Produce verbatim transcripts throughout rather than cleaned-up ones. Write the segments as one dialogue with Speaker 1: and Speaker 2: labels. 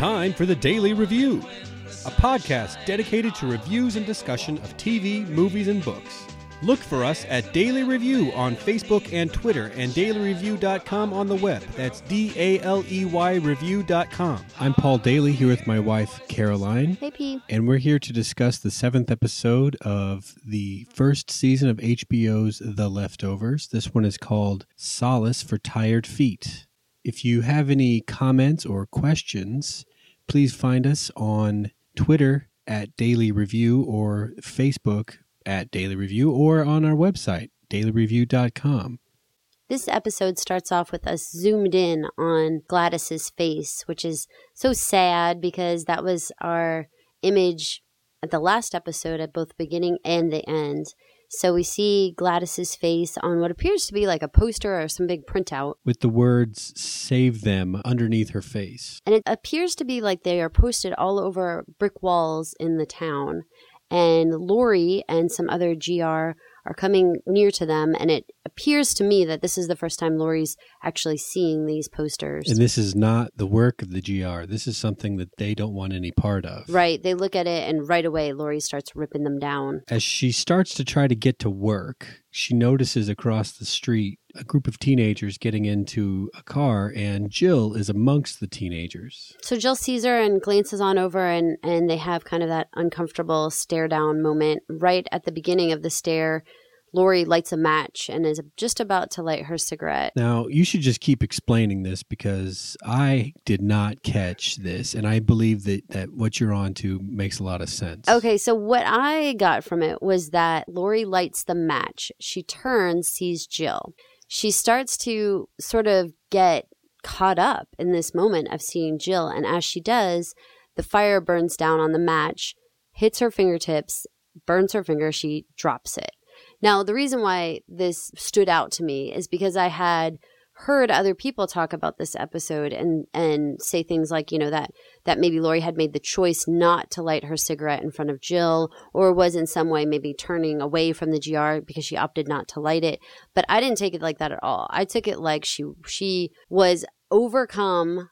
Speaker 1: time for the Daily Review, a podcast dedicated to reviews and discussion of T V, movies, and books. Look for us at Daily Review on Facebook and Twitter and daily review dot com on the web. That's D A L E Y review dot com. I'm Paul Daly here with my wife, Caroline.
Speaker 2: Hey, P.
Speaker 1: And we're here to discuss the seventh episode of the first season of H B O's The Leftovers. This one is called Solace for Tired Feet. If you have any comments or questions, please find us on Twitter at Daily Review or Facebook at Daily Review or on our website, daily review dot com.
Speaker 2: This episode starts off with us zoomed in on Gladys's face, which is so sad because that was our image at the last episode at both the beginning and the end. So we see Gladys's face on what appears to be like a poster or some big printout.
Speaker 1: With the words, "Save them," underneath her face.
Speaker 2: And it appears to be like they are posted all over brick walls in the town. And Lori and some other G R are coming near to them, and it appears to me that this is the first time Lori's actually seeing these posters.
Speaker 1: And this is not the work of the G R. This is something that they don't want any part of.
Speaker 2: Right. They look at it, and right away, Lori starts ripping them down.
Speaker 1: As she starts to try to get to work, she notices across the street a group of teenagers getting into a car, and Jill is amongst the teenagers.
Speaker 2: So Jill sees her and glances on over, and, and they have kind of that uncomfortable stare-down moment. Right at the beginning of the stare, Lori lights a match and is just about to light her cigarette.
Speaker 1: Now, you should just keep explaining this because I did not catch this, and I believe that, that what you're on to makes a lot of sense.
Speaker 2: Okay, so what I got from it was that Lori lights the match. She turns, sees Jill. She starts to sort of get caught up in this moment of seeing Jill, and as she does, the fire burns down on the match, hits her fingertips, burns her finger, she drops it. Now, the reason why this stood out to me is because I had heard other people talk about this episode and, and say things like, you know, that, that maybe Lori had made the choice not to light her cigarette in front of Jill or was in some way maybe turning away from the G R because she opted not to light it. But I didn't take it like that at all. I took it like she she was overcome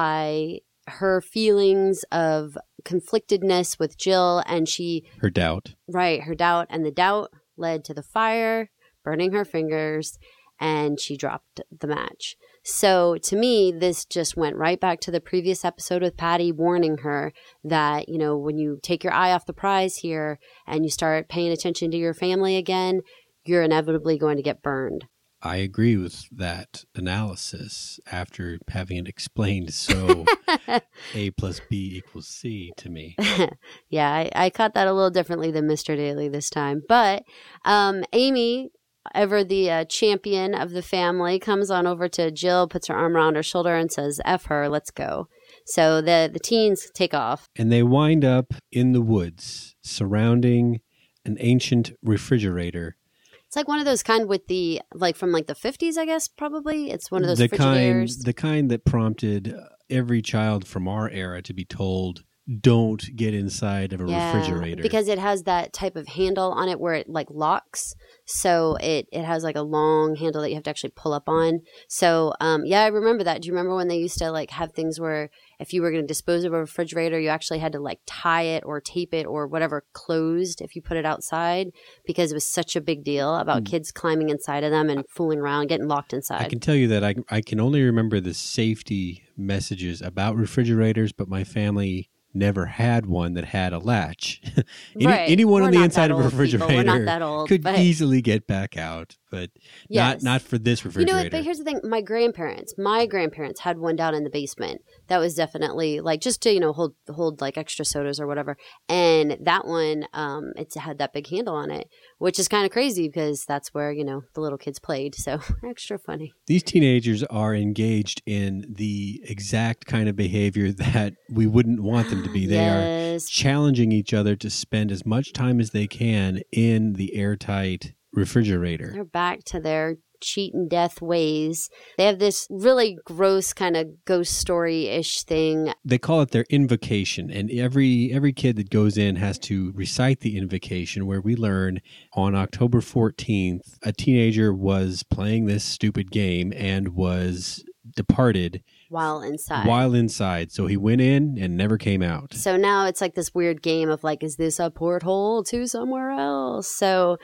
Speaker 2: by her feelings of conflictedness with Jill and she...
Speaker 1: Her doubt.
Speaker 2: Right, her doubt. And the doubt led to the fire, burning her fingers, and she dropped the match. So to me, this just went right back to the previous episode with Patty warning her that, you know, when you take your eye off the prize here and you start paying attention to your family again, you're inevitably going to get burned.
Speaker 1: I agree with that analysis after having it explained so A plus B equals C to me.
Speaker 2: Yeah, I, I caught that a little differently than Mister Daly this time. But um, Amy, ever the uh, champion of the family, comes on over to Jill, puts her arm around her shoulder and says, F her, let's go. So the, the teens take off.
Speaker 1: And they wind up in the woods surrounding an ancient refrigerator.
Speaker 2: It's like one of those kind with the, like from like the fifties, I guess, probably. It's one of those
Speaker 1: the
Speaker 2: refrigerators.
Speaker 1: Kind, the kind that prompted every child from our era to be told, don't get inside of a
Speaker 2: yeah,
Speaker 1: refrigerator.
Speaker 2: Because it has that type of handle on it where it like locks. So it, it has like a long handle that you have to actually pull up on. So um, yeah, I remember that. Do you remember when they used to like have things where if you were going to dispose of a refrigerator, you actually had to like tie it or tape it or whatever closed if you put it outside because it was such a big deal about mm. kids climbing inside of them and fooling around, getting locked inside.
Speaker 1: I can tell you that I, I can only remember the safety messages about refrigerators, but my family never had one that had a latch. Any,
Speaker 2: right.
Speaker 1: Anyone
Speaker 2: We're
Speaker 1: on the inside of a
Speaker 2: old,
Speaker 1: refrigerator
Speaker 2: old,
Speaker 1: could
Speaker 2: but...
Speaker 1: easily get back out, but
Speaker 2: yes.
Speaker 1: not not for this refrigerator.
Speaker 2: You know what, but here's the thing. My grandparents, my grandparents had one down in the basement that was definitely like just to, you know, hold hold like extra sodas or whatever. And that one, um, it had that big handle on it, which is kind of crazy because that's where, you know, the little kids played. So extra funny.
Speaker 1: These teenagers are engaged in the exact kind of behavior that we wouldn't want them to be. They
Speaker 2: yes.
Speaker 1: are challenging each other to spend as much time as they can in the airtight refrigerator.
Speaker 2: They're back to their cheat and death ways. They have this really gross kind of ghost story-ish thing.
Speaker 1: They call it their invocation, and every every kid that goes in has to recite the invocation, where we learn on October fourteenth, a teenager was playing this stupid game and was departed
Speaker 2: while inside.
Speaker 1: While inside. So he went in and never came out.
Speaker 2: So now it's like this weird game of like, is this a porthole to somewhere else? So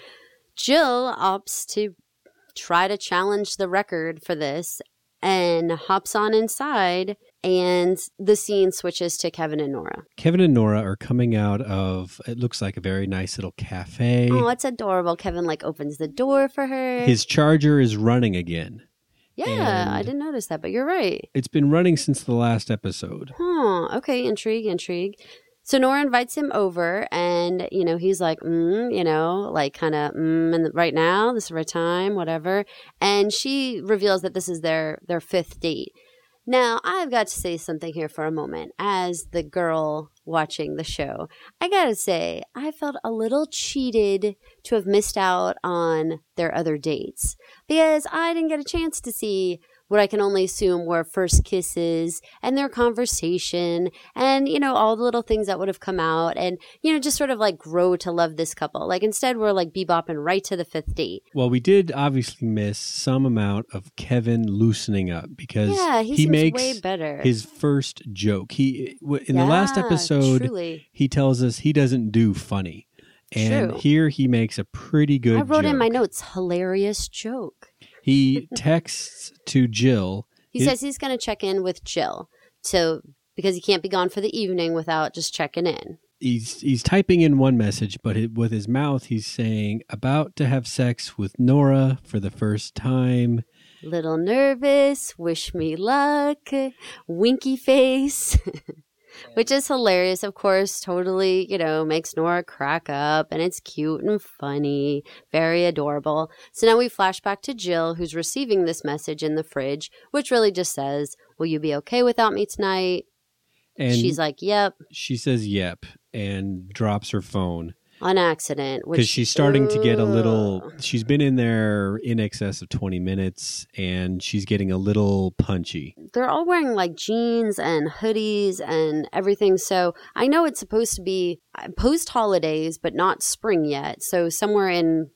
Speaker 2: Jill opts to try to challenge the record for this and hops on inside, and the scene switches to Kevin and Nora.
Speaker 1: Kevin and Nora are coming out of, it looks like a very nice little cafe.
Speaker 2: Oh, it's adorable. Kevin like opens the door for her.
Speaker 1: His charger is running again.
Speaker 2: Yeah, I didn't notice that, but you're right.
Speaker 1: It's been running since the last episode.
Speaker 2: Huh, okay, intrigue, intrigue. So Nora invites him over, and, you know, he's like, mm, you know, like kind of, mm, and right now, this is the right time, whatever. And she reveals that this is their, their fifth date. Now, I've got to say something here for a moment. As the girl watching the show, I got to say, I felt a little cheated to have missed out on their other dates, because I didn't get a chance to see what I can only assume were first kisses and their conversation and, you know, all the little things that would have come out and, you know, just sort of like grow to love this couple. Like instead we're like bebopping right to the fifth date.
Speaker 1: Well, we did obviously miss some amount of Kevin loosening up because
Speaker 2: yeah, he,
Speaker 1: he
Speaker 2: seems
Speaker 1: makes
Speaker 2: way better.
Speaker 1: His first joke. He in
Speaker 2: yeah,
Speaker 1: the last episode,
Speaker 2: truly.
Speaker 1: He tells us he doesn't do funny. And
Speaker 2: True.
Speaker 1: Here he makes a pretty good
Speaker 2: I wrote
Speaker 1: joke.
Speaker 2: in my notes, hilarious joke.
Speaker 1: He texts to Jill.
Speaker 2: He says he's going to check in with Jill. So, because he can't be gone for the evening without just checking in.
Speaker 1: He's he's typing in one message, but it, with his mouth, he's saying, about to have sex with Nora for the first time.
Speaker 2: Little nervous, wish me luck, winky face. Which is hilarious, of course, totally, you know, makes Nora crack up, and it's cute and funny, very adorable. So now we flash back to Jill, who's receiving this message in the fridge, which really just says, will you be okay without me tonight?
Speaker 1: And
Speaker 2: she's like, yep.
Speaker 1: She says, yep, and drops her phone.
Speaker 2: On accident.
Speaker 1: Because she's starting to get a little, she's been in there in excess of twenty minutes, and she's getting a little punchy.
Speaker 2: They're all wearing like jeans and hoodies and everything. So I know it's supposed to be post-holidays, but not spring yet. So somewhere in,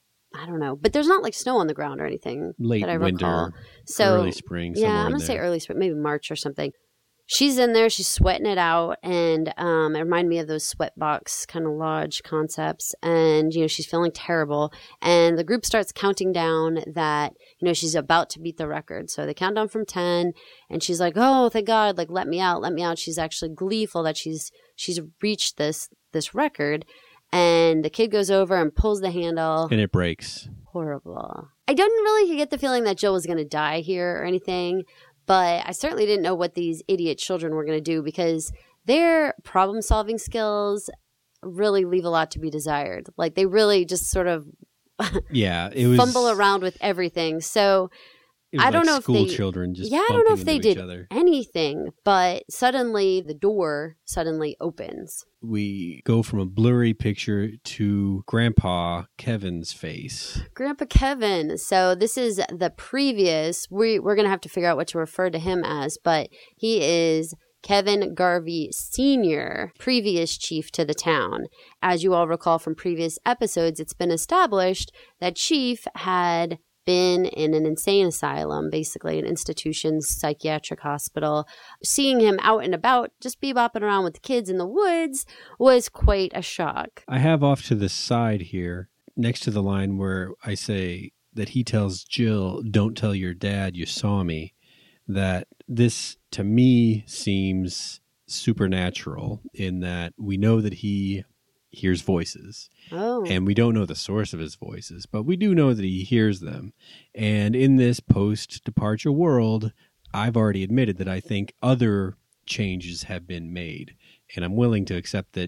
Speaker 2: I don't know. But there's not like snow on the ground or anything.
Speaker 1: Late
Speaker 2: that I
Speaker 1: winter,
Speaker 2: recall. So,
Speaker 1: early spring.
Speaker 2: Yeah, I'm
Speaker 1: going
Speaker 2: going to say early spring, maybe March or something. She's in there, she's sweating it out, and um, it reminded me of those sweatbox kind of lodge concepts, and, you know, she's feeling terrible, and the group starts counting down that, you know, she's about to beat the record, so they count down from ten, and she's like, oh, thank God, like, let me out, let me out. She's actually gleeful that she's she's reached this this record, and the kid goes over and pulls the handle.
Speaker 1: And it breaks.
Speaker 2: Horrible. I didn't really get the feeling that Jill was going to die here or anything, but I certainly didn't know what these idiot children were going to do because their problem-solving skills really leave a lot to be desired. Like, they really just sort of
Speaker 1: yeah, it was,
Speaker 2: fumble around with everything. So I don't
Speaker 1: like
Speaker 2: know if
Speaker 1: school
Speaker 2: they
Speaker 1: children just
Speaker 2: yeah, I don't know if they did
Speaker 1: other.
Speaker 2: anything, but suddenly the door suddenly opens.
Speaker 1: We go from a blurry picture to Grandpa Kevin's face.
Speaker 2: Grandpa Kevin. So this is the previous. We, we're going to have to figure out what to refer to him as, but he is Kevin Garvey Senior, previous chief to the town. As you all recall from previous episodes, it's been established that Chief had been in an insane asylum, basically an institution, psychiatric hospital. Seeing him out and about, just bebopping around with the kids in the woods, was quite a shock.
Speaker 1: I have off to the side here, next to the line where I say that he tells Jill, don't tell your dad you saw me, that this, to me, seems supernatural in that we know that he hears voices.
Speaker 2: Oh.
Speaker 1: And we don't know the source of his voices, but we do know that he hears them. And in this post-departure world, I've already admitted that I think other changes have been made. And I'm willing to accept that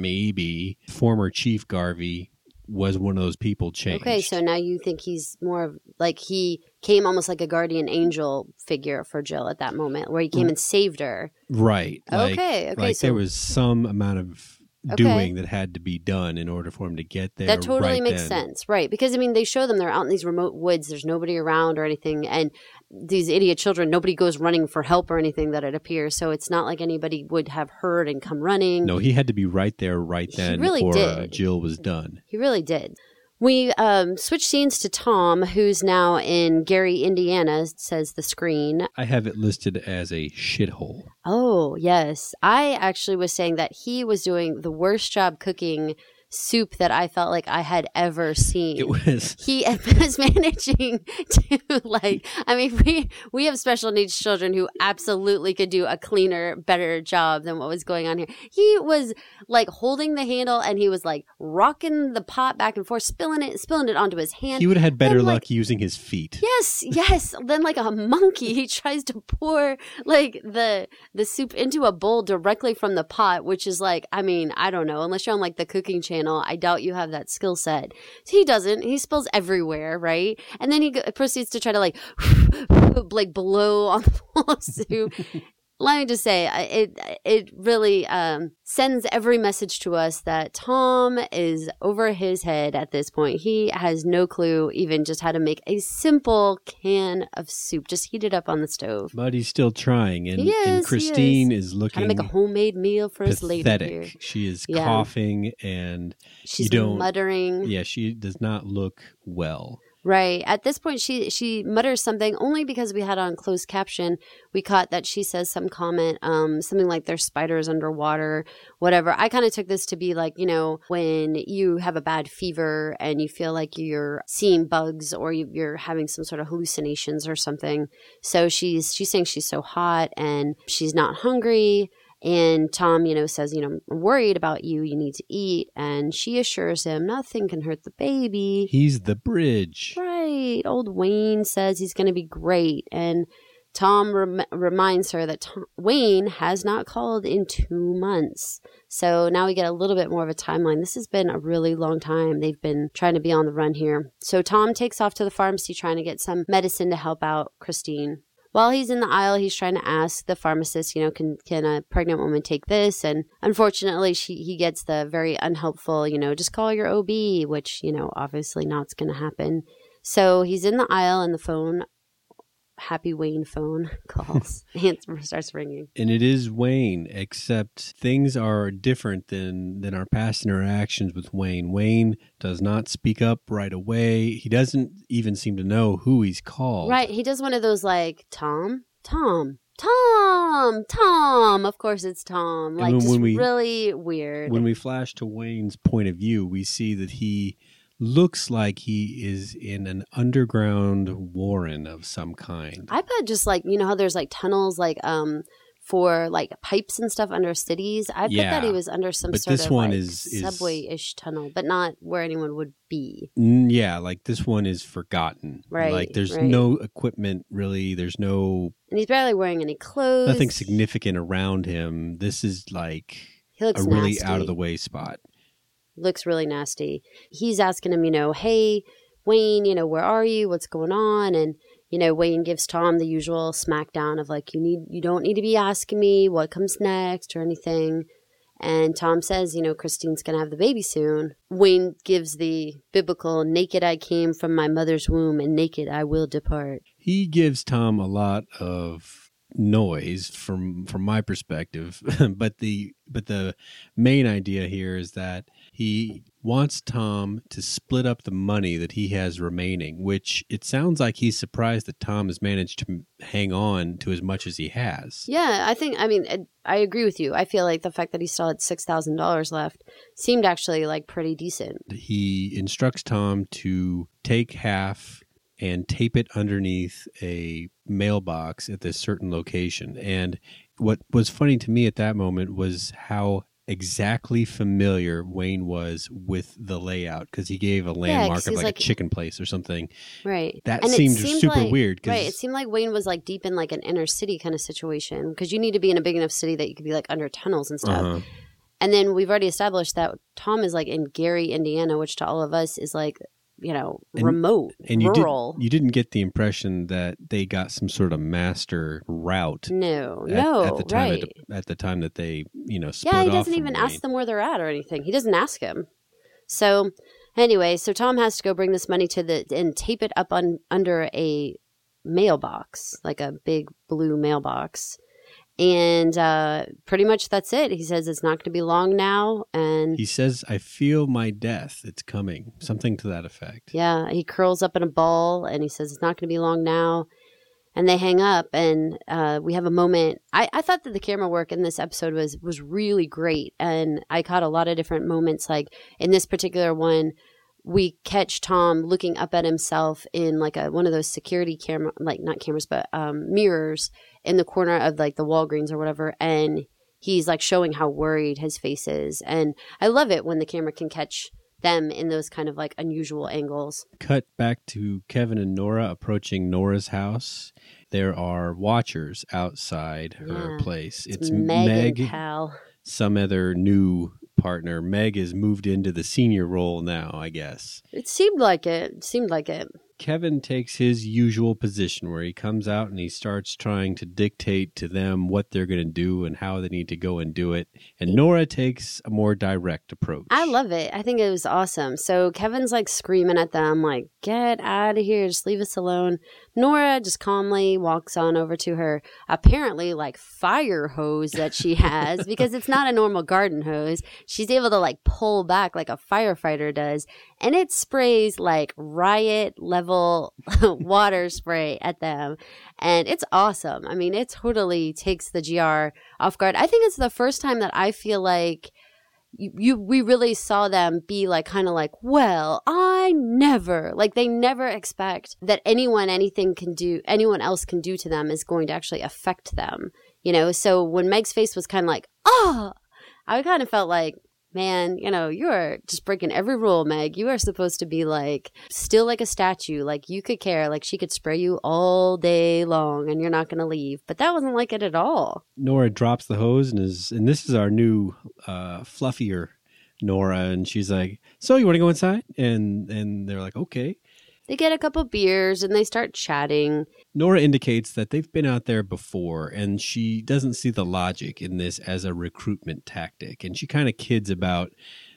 Speaker 1: maybe former Chief Garvey was one of those people changed.
Speaker 2: Okay, so now you think he's more of, like, he came almost like a guardian angel figure for Jill at that moment, where he came and saved her.
Speaker 1: Right. Like,
Speaker 2: okay, okay.
Speaker 1: Like
Speaker 2: so
Speaker 1: there was some amount of
Speaker 2: Okay.
Speaker 1: doing that had to be done in order for him to get there.
Speaker 2: That totally
Speaker 1: right
Speaker 2: makes
Speaker 1: then.
Speaker 2: sense, right? Because, I mean, they show them they're out in these remote woods. There's nobody around or anything. And these idiot children, nobody goes running for help or anything that it appears. So it's not like anybody would have heard and come running.
Speaker 1: No, he had to be right there right
Speaker 2: He
Speaker 1: then
Speaker 2: really
Speaker 1: or
Speaker 2: did.
Speaker 1: Jill was done.
Speaker 2: He really did. We um, switch scenes to Tom, who's now in Gary, Indiana, says the screen.
Speaker 1: I have it listed as a shithole.
Speaker 2: Oh, yes. I actually was saying that he was doing the worst job cooking soup that I felt like I had ever seen.
Speaker 1: It was.
Speaker 2: He was managing to, like, I mean, we we have special needs children who absolutely could do a cleaner, better job than what was going on here. He was like holding the handle and he was like rocking the pot back and forth, spilling it, spilling it onto his hand.
Speaker 1: He would have had better
Speaker 2: and,
Speaker 1: luck
Speaker 2: like,
Speaker 1: using his feet.
Speaker 2: Yes, yes. Then like a monkey, he tries to pour like the the soup into a bowl directly from the pot, which is like, I mean, I don't know, unless you're on like the cooking channel, I doubt you have that skill set. He doesn't. He spills everywhere, right? And then he go- proceeds to try to like, like blow on the bowl of soup. Let me just say, it it really um, sends every message to us that Tom is over his head at this point. He has no clue even just how to make a simple can of soup. Just heat it up on the stove.
Speaker 1: But he's still trying. And,
Speaker 2: He is,
Speaker 1: and Christine
Speaker 2: he
Speaker 1: is. is looking
Speaker 2: Trying to make a homemade meal for his lady
Speaker 1: pathetic.
Speaker 2: here.
Speaker 1: She is
Speaker 2: Yeah.
Speaker 1: coughing and
Speaker 2: She's
Speaker 1: you don't,
Speaker 2: muttering.
Speaker 1: Yeah, she does not look well.
Speaker 2: Right. At this point, she she mutters something only because we had on closed caption. We caught that she says some comment, um, something like there's spiders underwater, whatever. I kind of took this to be like, you know, when you have a bad fever and you feel like you're seeing bugs or you, you're having some sort of hallucinations or something. So she's she's saying she's so hot and she's not hungry. And Tom, you know, says, you know, I'm worried about you. You need to eat. And she assures him nothing can hurt the baby.
Speaker 1: He's the bridge.
Speaker 2: Right. Old Wayne says he's going to be great. And Tom rem- reminds her that Tom- Wayne has not called in two months. So now we get a little bit more of a timeline. This has been a really long time. They've been trying to be on the run here. So Tom takes off to the pharmacy trying to get some medicine to help out Christine. While he's in the aisle, he's trying to ask the pharmacist, you know, can can a pregnant woman take this? And unfortunately, she he gets the very unhelpful, you know, just call your O B, which, you know, obviously not's going to happen. So he's in the aisle and the phone, Happy Wayne phone calls and starts ringing.
Speaker 1: And it is Wayne, except things are different than, than our past interactions with Wayne. Wayne does not speak up right away. He doesn't even seem to know who he's called.
Speaker 2: Right. He does one of those like, Tom, Tom, Tom, Tom. Of course it's Tom. Like,
Speaker 1: when,
Speaker 2: just
Speaker 1: when we,
Speaker 2: really weird.
Speaker 1: When we flash to Wayne's point of view, we see that he looks like he is in an underground warren of some kind.
Speaker 2: I put just like, you know how there's like tunnels like um for like pipes and stuff under cities. I put
Speaker 1: Yeah,
Speaker 2: that he was under some
Speaker 1: but
Speaker 2: sort
Speaker 1: this
Speaker 2: of
Speaker 1: one
Speaker 2: like
Speaker 1: is- is-
Speaker 2: subway-ish tunnel, but not where anyone would be.
Speaker 1: Mm, Yeah, like this one is forgotten.
Speaker 2: Right,
Speaker 1: Like there's
Speaker 2: right.
Speaker 1: no equipment really. There's no
Speaker 2: And he's barely wearing any clothes.
Speaker 1: nothing significant around him. This is like
Speaker 2: He looks
Speaker 1: a really
Speaker 2: nasty.
Speaker 1: out of the way spot.
Speaker 2: Looks really nasty. He's asking him, you know, hey, Wayne, you know, where are you? What's going on? And, you know, Wayne gives Tom the usual smackdown of like, you need, you don't need to be asking me what comes next or anything. And Tom says, you know, Christine's going to have the baby soon. Wayne gives the biblical, naked I came from my mother's womb and naked I will depart.
Speaker 1: He gives Tom a lot of noise from from my perspective, but the but the main idea here is that he wants Tom to split up the money that he has remaining, which it sounds like he's surprised that Tom has managed to hang on to as much as he has.
Speaker 2: Yeah, I think, I mean, I, I agree with you. I feel like the fact that he still had six thousand dollars left seemed actually like pretty decent.
Speaker 1: He instructs Tom to take half and tape it underneath a mailbox at this certain location. And what was funny to me at that moment was how exactly familiar Wayne was with the layout, because he gave a landmark
Speaker 2: 'cause
Speaker 1: of
Speaker 2: he's
Speaker 1: like,
Speaker 2: like-
Speaker 1: a chicken place or something.
Speaker 2: Right.
Speaker 1: That
Speaker 2: And it
Speaker 1: seemed
Speaker 2: seemed
Speaker 1: super
Speaker 2: like-
Speaker 1: weird. 'cause-
Speaker 2: Right. It seemed like Wayne was like deep in like an inner city kind of situation because you need to be in a big enough city that you could be like under tunnels and stuff.
Speaker 1: Uh-huh.
Speaker 2: And then we've already established that Tom is like in Gary, Indiana, which to all of us is like, you know,
Speaker 1: And-
Speaker 2: remote,
Speaker 1: And you,
Speaker 2: rural.
Speaker 1: did, you didn't get the impression that they got some sort of master route
Speaker 2: no,
Speaker 1: at,
Speaker 2: no,
Speaker 1: at the time
Speaker 2: right.
Speaker 1: that, at the time that they, you know, split
Speaker 2: Yeah, he
Speaker 1: off
Speaker 2: doesn't
Speaker 1: from
Speaker 2: even
Speaker 1: Wayne.
Speaker 2: ask them where they're at or anything. He doesn't ask him. So anyway, so Tom has to go bring this money to the and tape it up on under a mailbox, like a big blue mailbox. And uh, pretty much that's it. He says it's not going to be long now. And
Speaker 1: he says, I feel my death. It's coming. Something to that effect.
Speaker 2: Yeah. He curls up in a ball and he says it's not going to be long now. And they hang up and uh, we have a moment. I, I thought that the camera work in this episode was was really great. And I caught a lot of different moments. Like in this particular one, we catch Tom looking up at himself in like a one of those security camera, like not cameras, but um, mirrors in the corner of like the Walgreens or whatever. And he's like showing how worried his face is. And I love it when the camera can catch them in those kind of like unusual angles.
Speaker 1: Cut back to Kevin and Nora approaching Nora's house. There are watchers outside yeah. her place.
Speaker 2: It's, it's Meg, Meg and Hal.
Speaker 1: Some other new partner. Meg has moved into the senior role now, I guess.
Speaker 2: It seemed like it. It seemed like it.
Speaker 1: Kevin takes his usual position where he comes out and he starts trying to dictate to them what they're going to do and how they need to go and do it. And Nora takes a more direct approach.
Speaker 2: I love it. I think it was awesome. So Kevin's like screaming at them, like, get out of here. Just leave us alone. Nora just calmly walks on over to her apparently like fire hose that she has because it's not a normal garden hose. She's able to like pull back like a firefighter does. And it sprays like riot level water spray at them. And it's awesome. I mean, it totally takes the G R off guard. I think it's the first time that I feel like you, you we really saw them be like kind of like, well, I never, like they never expect that anyone, anything can do, anyone else can do to them is going to actually affect them, you know? So when Meg's face was kind of like, oh, I kind of felt like, man, you know, you are just breaking every rule, Meg. You are supposed to be like still like a statue. Like you could care. Like she could spray you all day long and you're not going to leave. But that wasn't like it at all.
Speaker 1: Nora drops the hose and is, and this is our new uh, fluffier Nora. And she's like, so you want to go inside? And, and they're like, okay.
Speaker 2: They get a couple beers and they start chatting.
Speaker 1: Nora indicates that they've been out there before and she doesn't see the logic in this as a recruitment tactic. And she kind of kids about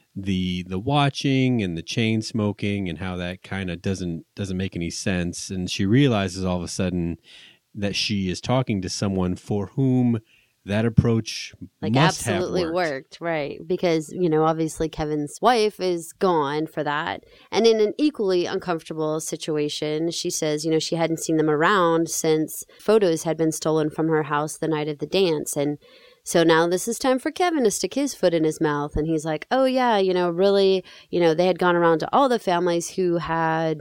Speaker 1: the the watching and the chain smoking and how that kind of doesn't doesn't make any sense. And she realizes all of a sudden that she is talking to someone for whom that approach
Speaker 2: like
Speaker 1: must
Speaker 2: absolutely
Speaker 1: have worked.
Speaker 2: worked, right? Because, you know, obviously Kevin's wife is gone for that. And in an equally uncomfortable situation, she says, you know, she hadn't seen them around since photos had been stolen from her house the night of the dance. And so now this is time for Kevin to stick his foot in his mouth. And he's like, oh, yeah, you know, really, you know, they had gone around to all the families who had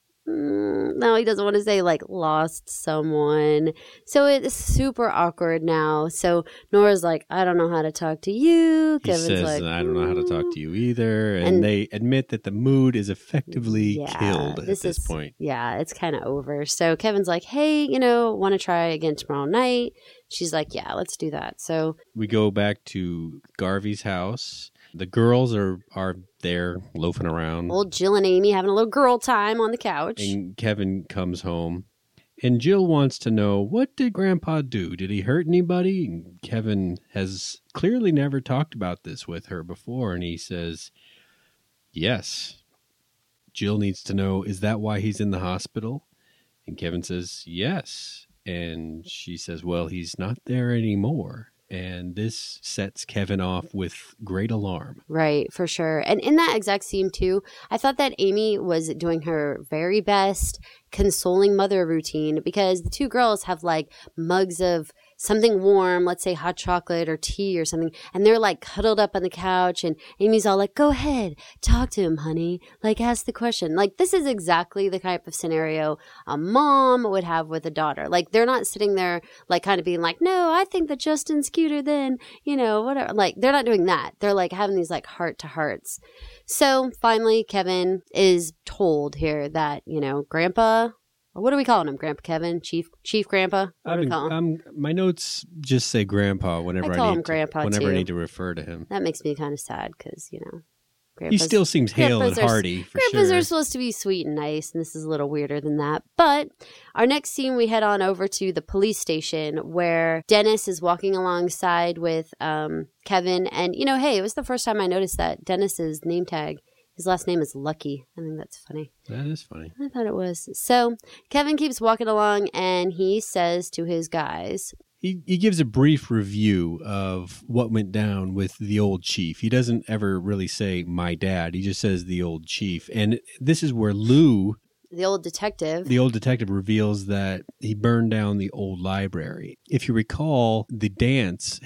Speaker 2: no, he doesn't want to say like lost someone. So it's super awkward now. So Nora's like, I don't know how to talk to you.
Speaker 1: He
Speaker 2: Kevin's
Speaker 1: says,
Speaker 2: like,
Speaker 1: I don't know how to talk to you either. And, and they admit that the mood is effectively
Speaker 2: yeah,
Speaker 1: killed at this,
Speaker 2: this
Speaker 1: point.
Speaker 2: Yeah, it's kind of over. So Kevin's like, hey, you know, want to try again tomorrow night? She's like, yeah, let's do that. So
Speaker 1: we go back to Garvey's house. The girls are, are there loafing around.
Speaker 2: Old Jill and Amy having a little girl time on the couch.
Speaker 1: And Kevin comes home. And Jill wants to know, what did Grandpa do? Did he hurt anybody? And Kevin has clearly never talked about this with her before. And he says, yes. Jill needs to know, is that why he's in the hospital? And Kevin says, yes. And she says, well, he's not there anymore. And this sets Kevin off with great alarm.
Speaker 2: Right, for sure. And in that exact scene, too, I thought that Amy was doing her very best consoling mother routine because the two girls have like mugs of something warm, let's say hot chocolate or tea or something, and they're like cuddled up on the couch, and Amy's all like, go ahead, talk to him, honey. Like, ask the question. Like, this is exactly the type of scenario a mom would have with a daughter. Like, they're not sitting there like kind of being like, no, I think that Justin's cuter than, you know, whatever. Like, they're not doing that. They're like having these like heart to hearts. So finally, Kevin is told here that, you know, Grandpa, what are we calling him? Grandpa Kevin? Chief Chief Grandpa? What do we call him?
Speaker 1: Um, my notes just say Grandpa whenever
Speaker 2: I,
Speaker 1: I,
Speaker 2: call
Speaker 1: need
Speaker 2: him Grandpa
Speaker 1: to, whenever
Speaker 2: too.
Speaker 1: I need to refer to him.
Speaker 2: That makes me kind of sad because, you know,
Speaker 1: he still seems hale and hearty, for
Speaker 2: grandpas
Speaker 1: sure.
Speaker 2: are supposed to be sweet and nice, and this is a little weirder than that. But our next scene, we head on over to the police station where Dennis is walking alongside with um, Kevin. And, you know, hey, it was the first time I noticed that Dennis's name tag, his last name is Lucky. I think that's funny.
Speaker 1: That is funny.
Speaker 2: I thought it was. So Kevin keeps walking along, and he says to his guys,
Speaker 1: He he gives a brief review of what went down with the old chief. He doesn't ever really say my dad. He just says the old chief. And this is where Lou,
Speaker 2: the old detective,
Speaker 1: the old detective reveals that he burned down the old library. If you recall, the dance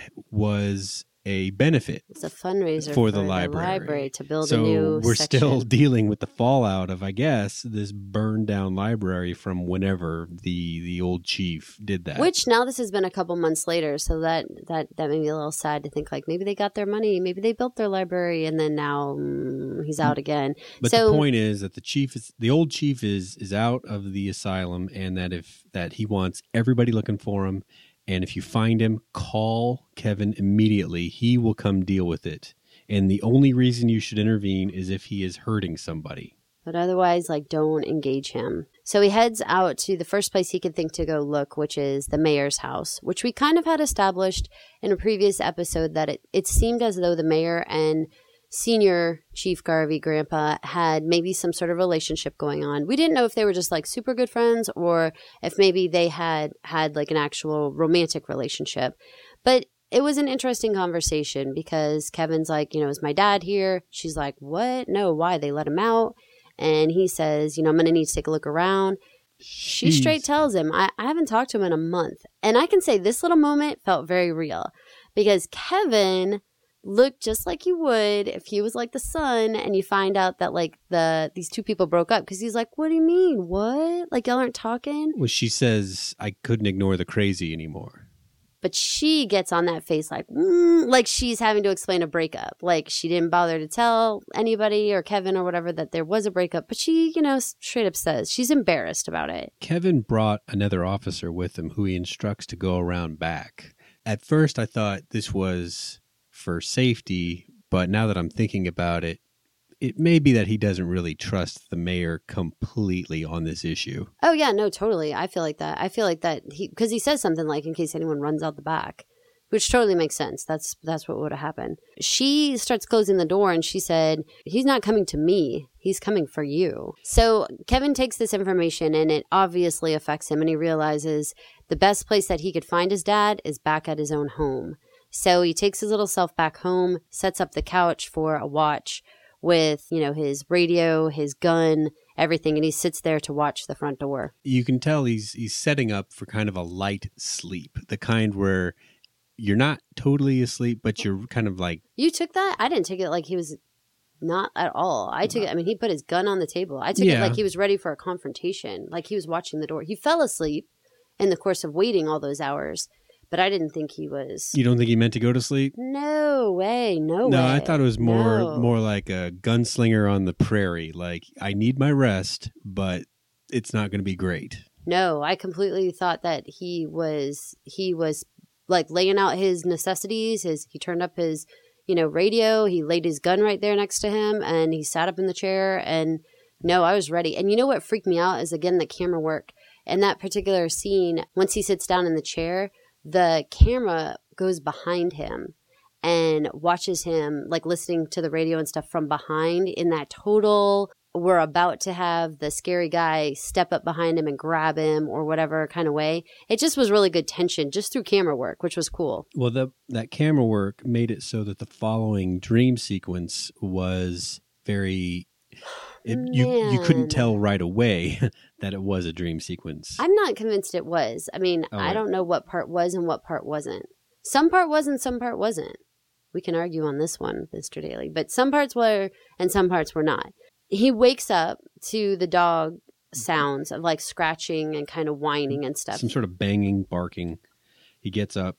Speaker 1: was a benefit.
Speaker 2: It's a fundraiser
Speaker 1: for,
Speaker 2: for
Speaker 1: the,
Speaker 2: the
Speaker 1: library.
Speaker 2: library to build
Speaker 1: so
Speaker 2: a new
Speaker 1: we're
Speaker 2: section.
Speaker 1: Still dealing with the fallout of, I guess, this burned down library from whenever the the old chief did that.
Speaker 2: Which now this has been a couple months later, so that that that made me a little sad to think like maybe they got their money, maybe they built their library, and then now mm, he's out again.
Speaker 1: But
Speaker 2: so,
Speaker 1: the point is that the chief is the old chief is is out of the asylum, and that if that he wants everybody looking for him. And if you find him, call Kevin immediately. He will come deal with it. And the only reason you should intervene is if he is hurting somebody.
Speaker 2: But otherwise, like, don't engage him. So he heads out to the first place he could think to go look, which is the mayor's house, which we kind of had established in a previous episode that it, it seemed as though the mayor and Senior Chief Garvey, Grandpa, had maybe some sort of relationship going on. We didn't know if they were just like super good friends or if maybe they had had like an actual romantic relationship. But it was an interesting conversation because Kevin's like, you know, is my dad here? She's like, what? No, why? They let him out. And he says, you know, I'm going to need to take a look around. She
Speaker 1: Jeez.
Speaker 2: straight tells him, I, I haven't talked to him in a month. And I can say this little moment felt very real because Kevin looked just like you would if he was like the son and you find out that like the these two people broke up because he's like, what do you mean? What? Like y'all aren't talking?
Speaker 1: Well, she says, I couldn't ignore the crazy anymore.
Speaker 2: But she gets on that face like, mm, like she's having to explain a breakup. Like she didn't bother to tell anybody or Kevin or whatever that there was a breakup. But she, you know, straight up says she's embarrassed about it.
Speaker 1: Kevin brought another officer with him who he instructs to go around back. At first, I thought this was for safety, but now that I'm thinking about it, it may be that he doesn't really trust the mayor completely on this issue.
Speaker 2: Oh yeah, no, totally. I feel like that. I feel like that he because he says something like in case anyone runs out the back, which totally makes sense. That's that's what would have happened. She starts closing the door and she said, he's not coming to me. He's coming for you. So Kevin takes this information and it obviously affects him and he realizes the best place that he could find his dad is back at his own home. So he takes his little self back home, sets up the couch for a watch with, you know, his radio, his gun, everything, and he sits there to watch the front door.
Speaker 1: You can tell he's he's setting up for kind of a light sleep, the kind where you're not totally asleep, but you're kind of like...
Speaker 2: You took that? I didn't take it like he was not at all. I took it, I mean, he put his gun on the table. I took
Speaker 1: Yeah.
Speaker 2: it like he was ready for a confrontation, like he was watching the door. He fell asleep in the course of waiting all those hours. But I didn't think he was.
Speaker 1: You don't think he meant to go to sleep?
Speaker 2: No way, no,
Speaker 1: No,
Speaker 2: way.
Speaker 1: I thought it was more
Speaker 2: No.
Speaker 1: more like a gunslinger on the prairie. Like, I need my rest, but it's not going to be great.
Speaker 2: No, I completely thought that he was he was like laying out his necessities. His he turned up his, you know, radio. He laid his gun right there next to him, and he sat up in the chair. And no, I was ready. And you know what freaked me out is again the camera work. In that particular scene, once he sits down in the chair, the camera goes behind him and watches him like listening to the radio and stuff from behind in that total, we're about to have the scary guy step up behind him and grab him or whatever kind of way. It just was really good tension just through camera work, which was cool.
Speaker 1: Well, the, that camera work made it so that the following dream sequence was very... It, you you couldn't
Speaker 2: Man.
Speaker 1: tell right away that it was a dream sequence.
Speaker 2: I'm not convinced it was. I mean,
Speaker 1: Oh,
Speaker 2: I
Speaker 1: wait.
Speaker 2: don't know what part was and what part wasn't. Some part was and some part wasn't. We can argue on this one, Mister Daly. But some parts were and some parts were not. He wakes up to the dog sounds of like scratching and kind of whining and stuff.
Speaker 1: Some sort of banging, barking. He gets up,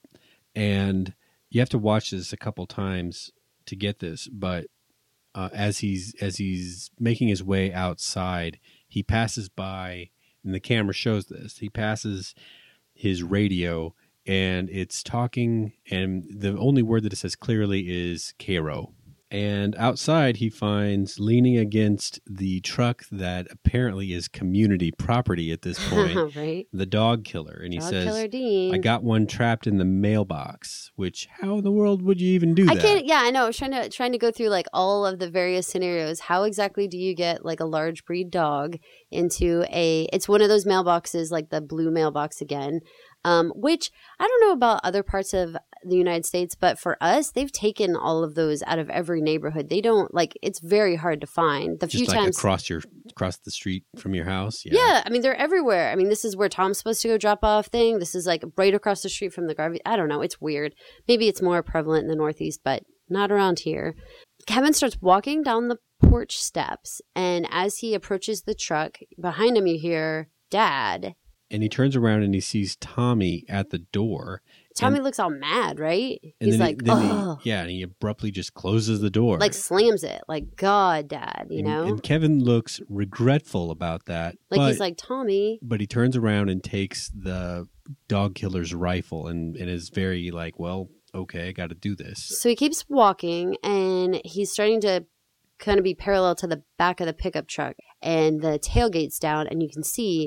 Speaker 1: and you have to watch this a couple times to get this, but Uh, as he's as he's making his way outside, he passes by, and the camera shows this. He passes his radio, and it's talking, and the only word that it says clearly is Cairo. And outside, he finds leaning against the truck that apparently is community property at this point,
Speaker 2: Right?
Speaker 1: the dog killer. And he
Speaker 2: Dog
Speaker 1: says,
Speaker 2: Killer Dean.
Speaker 1: I got one trapped in the mailbox, which how in the world would you even do
Speaker 2: I
Speaker 1: that?
Speaker 2: can't. Yeah, I know. I was trying to trying to go through like all of the various scenarios. How exactly do you get like a large breed dog into a? It's one of those mailboxes, like the blue mailbox again. Um, which I don't know about other parts of the United States, but for us, they've taken all of those out of every neighborhood. They don't like, it's very hard to find. The
Speaker 1: Just
Speaker 2: few
Speaker 1: like
Speaker 2: times
Speaker 1: across your across the street from your house. Yeah.
Speaker 2: Yeah, I mean, they're everywhere. I mean, this is where Tom's supposed to go drop off thing. This is like right across the street from the garbage. I don't know. It's weird. Maybe it's more prevalent in the Northeast, but not around here. Kevin starts walking down the porch steps, and as he approaches the truck, behind him you hear Dad.
Speaker 1: And he turns around and he sees Tommy at the door.
Speaker 2: Tommy
Speaker 1: and,
Speaker 2: looks all mad, right?
Speaker 1: And
Speaker 2: He's
Speaker 1: then
Speaker 2: like,
Speaker 1: he, then
Speaker 2: oh.
Speaker 1: He, yeah, and he abruptly just closes the door.
Speaker 2: Like slams it. Like, God, Dad, you
Speaker 1: and,
Speaker 2: know?
Speaker 1: And Kevin looks regretful about that.
Speaker 2: Like
Speaker 1: but,
Speaker 2: he's like, Tommy.
Speaker 1: But he turns around and takes the dog killer's rifle and, and is very like, well, okay, I got to do this.
Speaker 2: So he keeps walking, and he's starting to kind of be parallel to the back of the pickup truck, and the tailgate's down, and you can see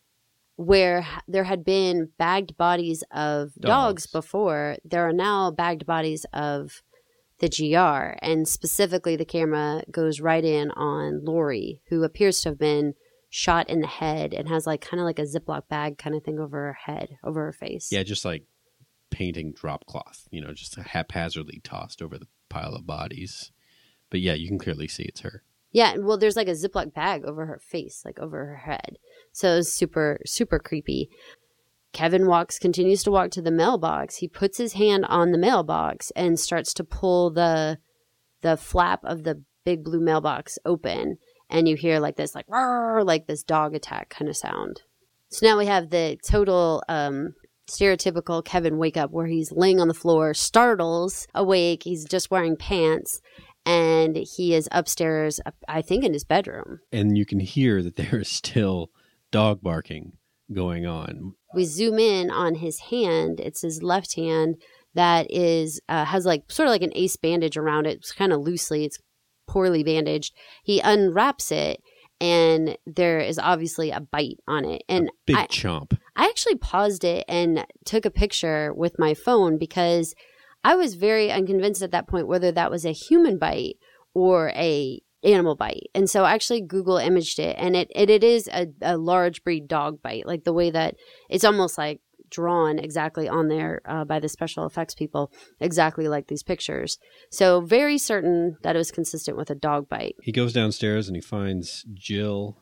Speaker 2: where there had been bagged bodies of dogs. dogs before, there are now bagged bodies of the G R, and specifically the camera goes right in on Lori, who appears to have been shot in the head and has like kind of like a Ziploc bag kind of thing over her head, over her face.
Speaker 1: Yeah, just like painting drop cloth, you know, just haphazardly tossed over the pile of bodies. But yeah, you can clearly see it's her.
Speaker 2: Yeah, well, there's like a Ziploc bag over her face, like over her head. So it's super, super creepy. Kevin walks, continues to walk to the mailbox. He puts his hand on the mailbox and starts to pull the the flap of the big blue mailbox open. And you hear like this, like, roar, like this dog attack kind of sound. So now we have the total um, stereotypical Kevin wake up where he's laying on the floor, startles, awake. He's just wearing pants. And he is upstairs, I think, in his bedroom.
Speaker 1: And you can hear that there is still dog barking going on.
Speaker 2: We zoom in on his hand. It's his left hand that is uh, has like sort of like an ace bandage around it. It's kind of loosely. It's poorly bandaged. He unwraps it, and there is obviously a bite on it. And
Speaker 1: a big
Speaker 2: I,
Speaker 1: chomp.
Speaker 2: I actually paused it and took a picture with my phone because I was very unconvinced at that point whether that was a human bite or a animal bite. And so I actually Google imaged it, and it, it, it is a, a large breed dog bite, like the way that it's almost like drawn exactly on there uh, by the special effects people, exactly like these pictures. So very certain that it was consistent with a dog bite.
Speaker 1: He goes downstairs and he finds Jill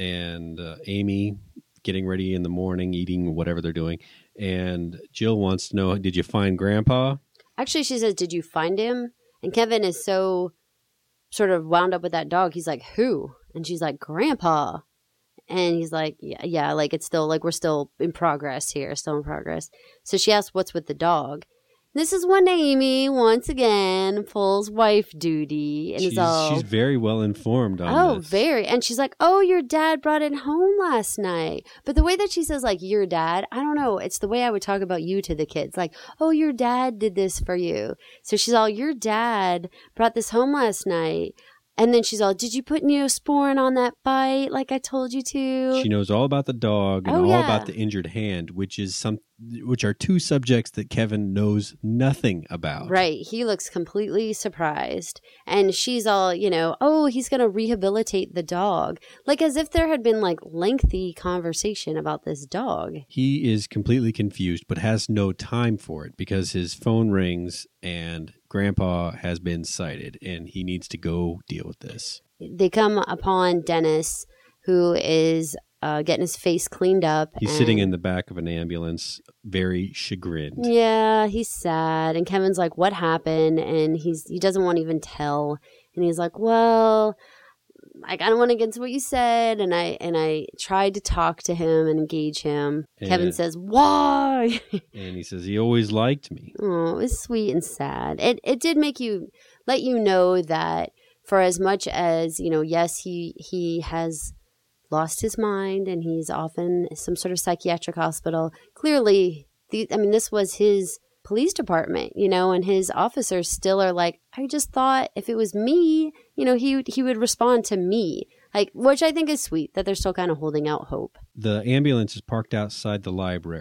Speaker 1: and uh, Amy getting ready in the morning, eating whatever they're doing. And Jill wants to know, did you find Grandpa?
Speaker 2: Actually, she says, did you find him? And Kevin is so sort of wound up with that dog. He's like, who? And she's like, Grandpa. And he's like, yeah, yeah, like it's still, like we're still in progress here, still in progress. So she asks, what's with the dog? This is when Amy, once again, pulls wife duty. And
Speaker 1: she's,
Speaker 2: is all,
Speaker 1: she's very well informed on
Speaker 2: oh,
Speaker 1: this.
Speaker 2: very. And she's like, oh, your dad brought it home last night. But the way that she says, like, your dad, I don't know. It's the way I would talk about you to the kids. Like, oh, your dad did this for you. So she's all, your dad brought this home last night. And then she's all, did you put Neosporin on that bite like I told you to?
Speaker 1: She knows all about the dog and
Speaker 2: oh,
Speaker 1: all
Speaker 2: yeah.
Speaker 1: about the injured hand, which is some, which are two subjects that Kevin knows nothing about.
Speaker 2: Right. He looks completely surprised. And she's all, you know, oh, he's going to rehabilitate the dog. Like as if there had been like lengthy conversation about this dog.
Speaker 1: He is completely confused, but has no time for it because his phone rings and Grandpa has been sighted and he needs to go deal with this.
Speaker 2: They come upon Dennis, who is uh, getting his face cleaned up.
Speaker 1: He's
Speaker 2: and,
Speaker 1: sitting in the back of an ambulance, very chagrined.
Speaker 2: Yeah, he's sad. And Kevin's like, what happened? And he's he doesn't want to even tell. And he's like, well, like, I don't want to get into what you said. And I and I tried to talk to him and engage him. And Kevin says, why?
Speaker 1: And he says, he always liked me.
Speaker 2: Oh, it was sweet and sad. It it did make you, let you know that for as much as, you know, yes, he he has lost his mind and he's often in some sort of psychiatric hospital. Clearly, the, I mean, this was his police department, you know, and his officers still are like, I just thought if it was me, you know, he he would respond to me, like, which I think is sweet that they're still kind of holding out hope.
Speaker 1: The ambulance is parked outside the library,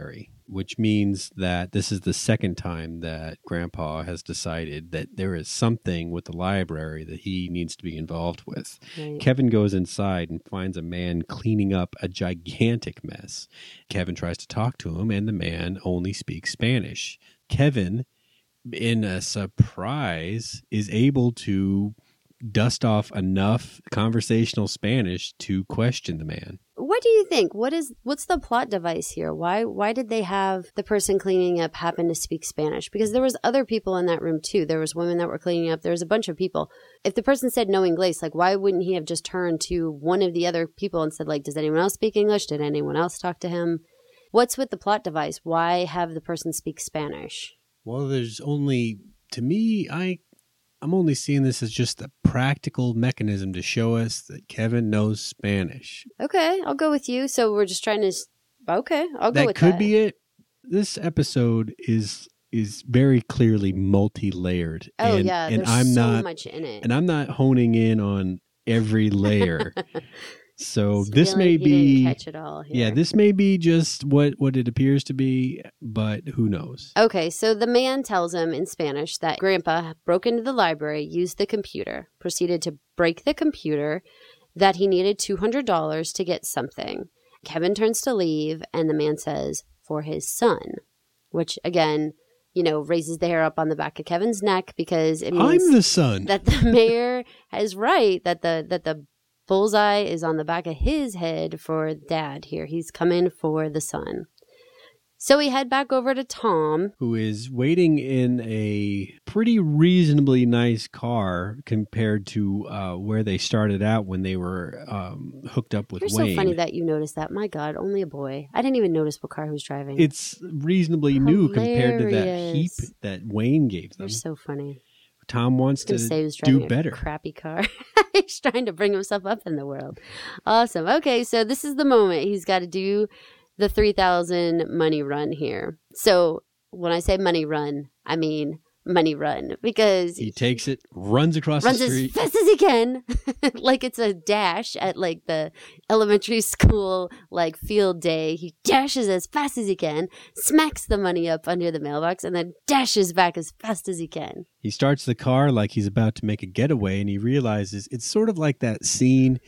Speaker 1: which means that this is the second time that Grandpa has decided that there is something with the library that he needs to be involved with.
Speaker 2: Right.
Speaker 1: Kevin goes inside and finds a man cleaning up a gigantic mess. Kevin tries to talk to him, and the man only speaks Spanish. Kevin, in a surprise, is able to dust off enough conversational Spanish to question the man.
Speaker 2: What do you think? What is what's the plot device here? Why why did they have the person cleaning up happen to speak Spanish? Because there was other people in that room too. There was women that were cleaning up. There was a bunch of people. If the person said no English, like why wouldn't he have just turned to one of the other people and said like, does anyone else speak English? Did anyone else talk to him? What's with the plot device? Why have the person speak Spanish?
Speaker 1: Well, there's only, to me, I I'm only seeing this as just a practical mechanism to show us that Kevin knows Spanish.
Speaker 2: Okay, I'll go with you. So we're just trying to. Okay, I'll go
Speaker 1: that
Speaker 2: with that.
Speaker 1: That could be it. This episode is is very clearly multi-layered.
Speaker 2: Oh
Speaker 1: and,
Speaker 2: yeah,
Speaker 1: and
Speaker 2: there's
Speaker 1: I'm
Speaker 2: so
Speaker 1: not,
Speaker 2: much in it.
Speaker 1: And I'm not honing in on every layer. So
Speaker 2: It's
Speaker 1: this
Speaker 2: feeling
Speaker 1: may
Speaker 2: he
Speaker 1: be
Speaker 2: didn't catch it all here.
Speaker 1: Yeah, this may be just what, what it appears to be, but who knows?
Speaker 2: Okay, so the man tells him in Spanish that Grandpa broke into the library, used the computer, proceeded to break the computer, that he needed two hundred dollars to get something. Kevin turns to leave, and the man says, for his son, which again, you know, raises the hair up on the back of Kevin's neck because it means
Speaker 1: I'm the son.
Speaker 2: that the mayor is right, that the that the bullseye is on the back of his head for dad here. He's coming for the son. So we head back over to Tom,
Speaker 1: who is waiting in a pretty reasonably nice car compared to uh, where they started out when they were um, hooked up with
Speaker 2: You're
Speaker 1: Wayne.
Speaker 2: so funny that you noticed that. My God, only a boy. I didn't even notice what car he was driving.
Speaker 1: It's reasonably
Speaker 2: Hilarious.
Speaker 1: new compared to that heap that Wayne gave them.
Speaker 2: You're so funny.
Speaker 1: Tom wants to
Speaker 2: say he was driving
Speaker 1: do
Speaker 2: a
Speaker 1: better.
Speaker 2: Crappy car. He's trying to bring himself up in the world. Awesome. Okay, so this is the moment he's got to do the three thousand money run here. So when I say money run, I mean money run because
Speaker 1: he takes it, runs across
Speaker 2: runs
Speaker 1: the street.
Speaker 2: as fast as he can, like it's a dash at like the elementary school like field day. He dashes as fast as he can, smacks the money up under the mailbox, and then dashes back as fast as he can.
Speaker 1: He starts the car like he's about to make a getaway, and he realizes it's sort of like that scene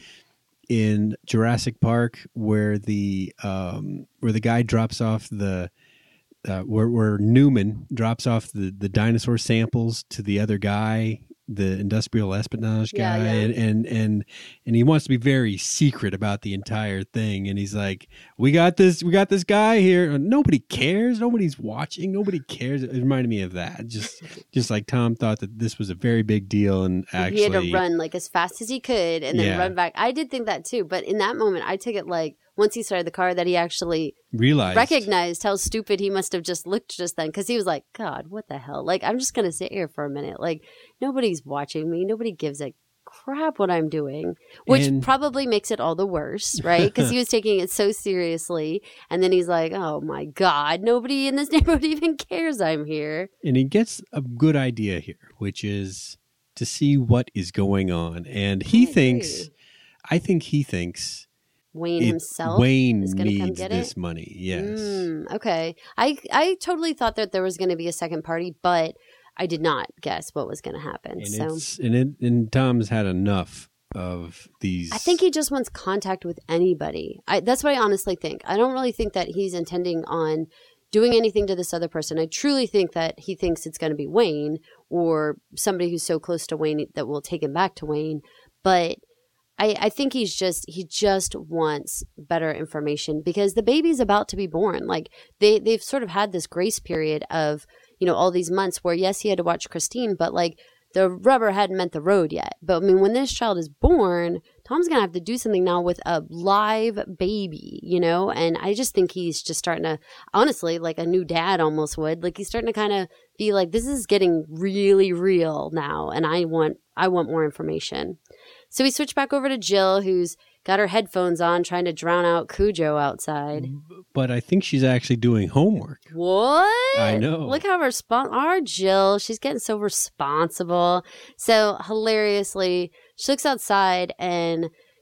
Speaker 1: in Jurassic Park where the um, where the guy drops off the uh, where where Newman drops off the, the dinosaur samples to the other guy, the industrial espionage guy,
Speaker 2: Yeah, yeah.
Speaker 1: And, and and and he wants to be very secret about the entire thing, and he's like, "We got this, we got this guy here. Nobody cares. Nobody's watching. Nobody cares." It reminded me of that. Just just like Tom thought that this was a very big deal, and actually
Speaker 2: he had to run like as fast as he could and then
Speaker 1: Yeah.
Speaker 2: run back. I did think that too, but in that moment, I took it like once he started the car that he actually
Speaker 1: realized
Speaker 2: recognized how stupid he must have just looked just then, because he was like, God, what the hell? Like, I'm just going to sit here for a minute. Like, nobody's watching me. Nobody gives a crap what I'm doing, which
Speaker 1: And-
Speaker 2: probably makes it all the worse, right? Because he was taking it so seriously. And then he's like, oh my God, nobody in this neighborhood even cares I'm here.
Speaker 1: And he gets a good idea here, which is to see what is going on. And he
Speaker 2: I agree.
Speaker 1: thinks, I think he thinks
Speaker 2: Wayne
Speaker 1: it-
Speaker 2: himself
Speaker 1: Wayne
Speaker 2: is going to come
Speaker 1: needs
Speaker 2: get
Speaker 1: this
Speaker 2: it.
Speaker 1: money. Yes.
Speaker 2: Mm, okay. I I totally thought that there was going to be a second party, but I did not guess what was going to happen.
Speaker 1: And
Speaker 2: so
Speaker 1: it's and it and Tom's had enough of these.
Speaker 2: I think he just wants contact with anybody. I, that's what I honestly think. I don't really think that he's intending on doing anything to this other person. I truly think that he thinks it's going to be Wayne or somebody who's so close to Wayne that will take him back to Wayne. But I, I think he's just he just wants better information because the baby's about to be born. Like they they've sort of had this grace period of, you know, all these months where yes, he had to watch Christine, but like the rubber hadn't met the road yet. But I mean, when this child is born, Tom's gonna have to do something now with a live baby, you know. And I just think he's just starting to, honestly, like a new dad almost would. Like he's starting to kind of be like, this is getting really real now, and I want I want more information. So we switch back over to Jill, who's got her headphones on, trying to drown out Cujo outside.
Speaker 1: But I think she's actually doing homework.
Speaker 2: What?
Speaker 1: I know.
Speaker 2: Look how respon our Jill, she's getting so responsible. So hilariously, she looks outside and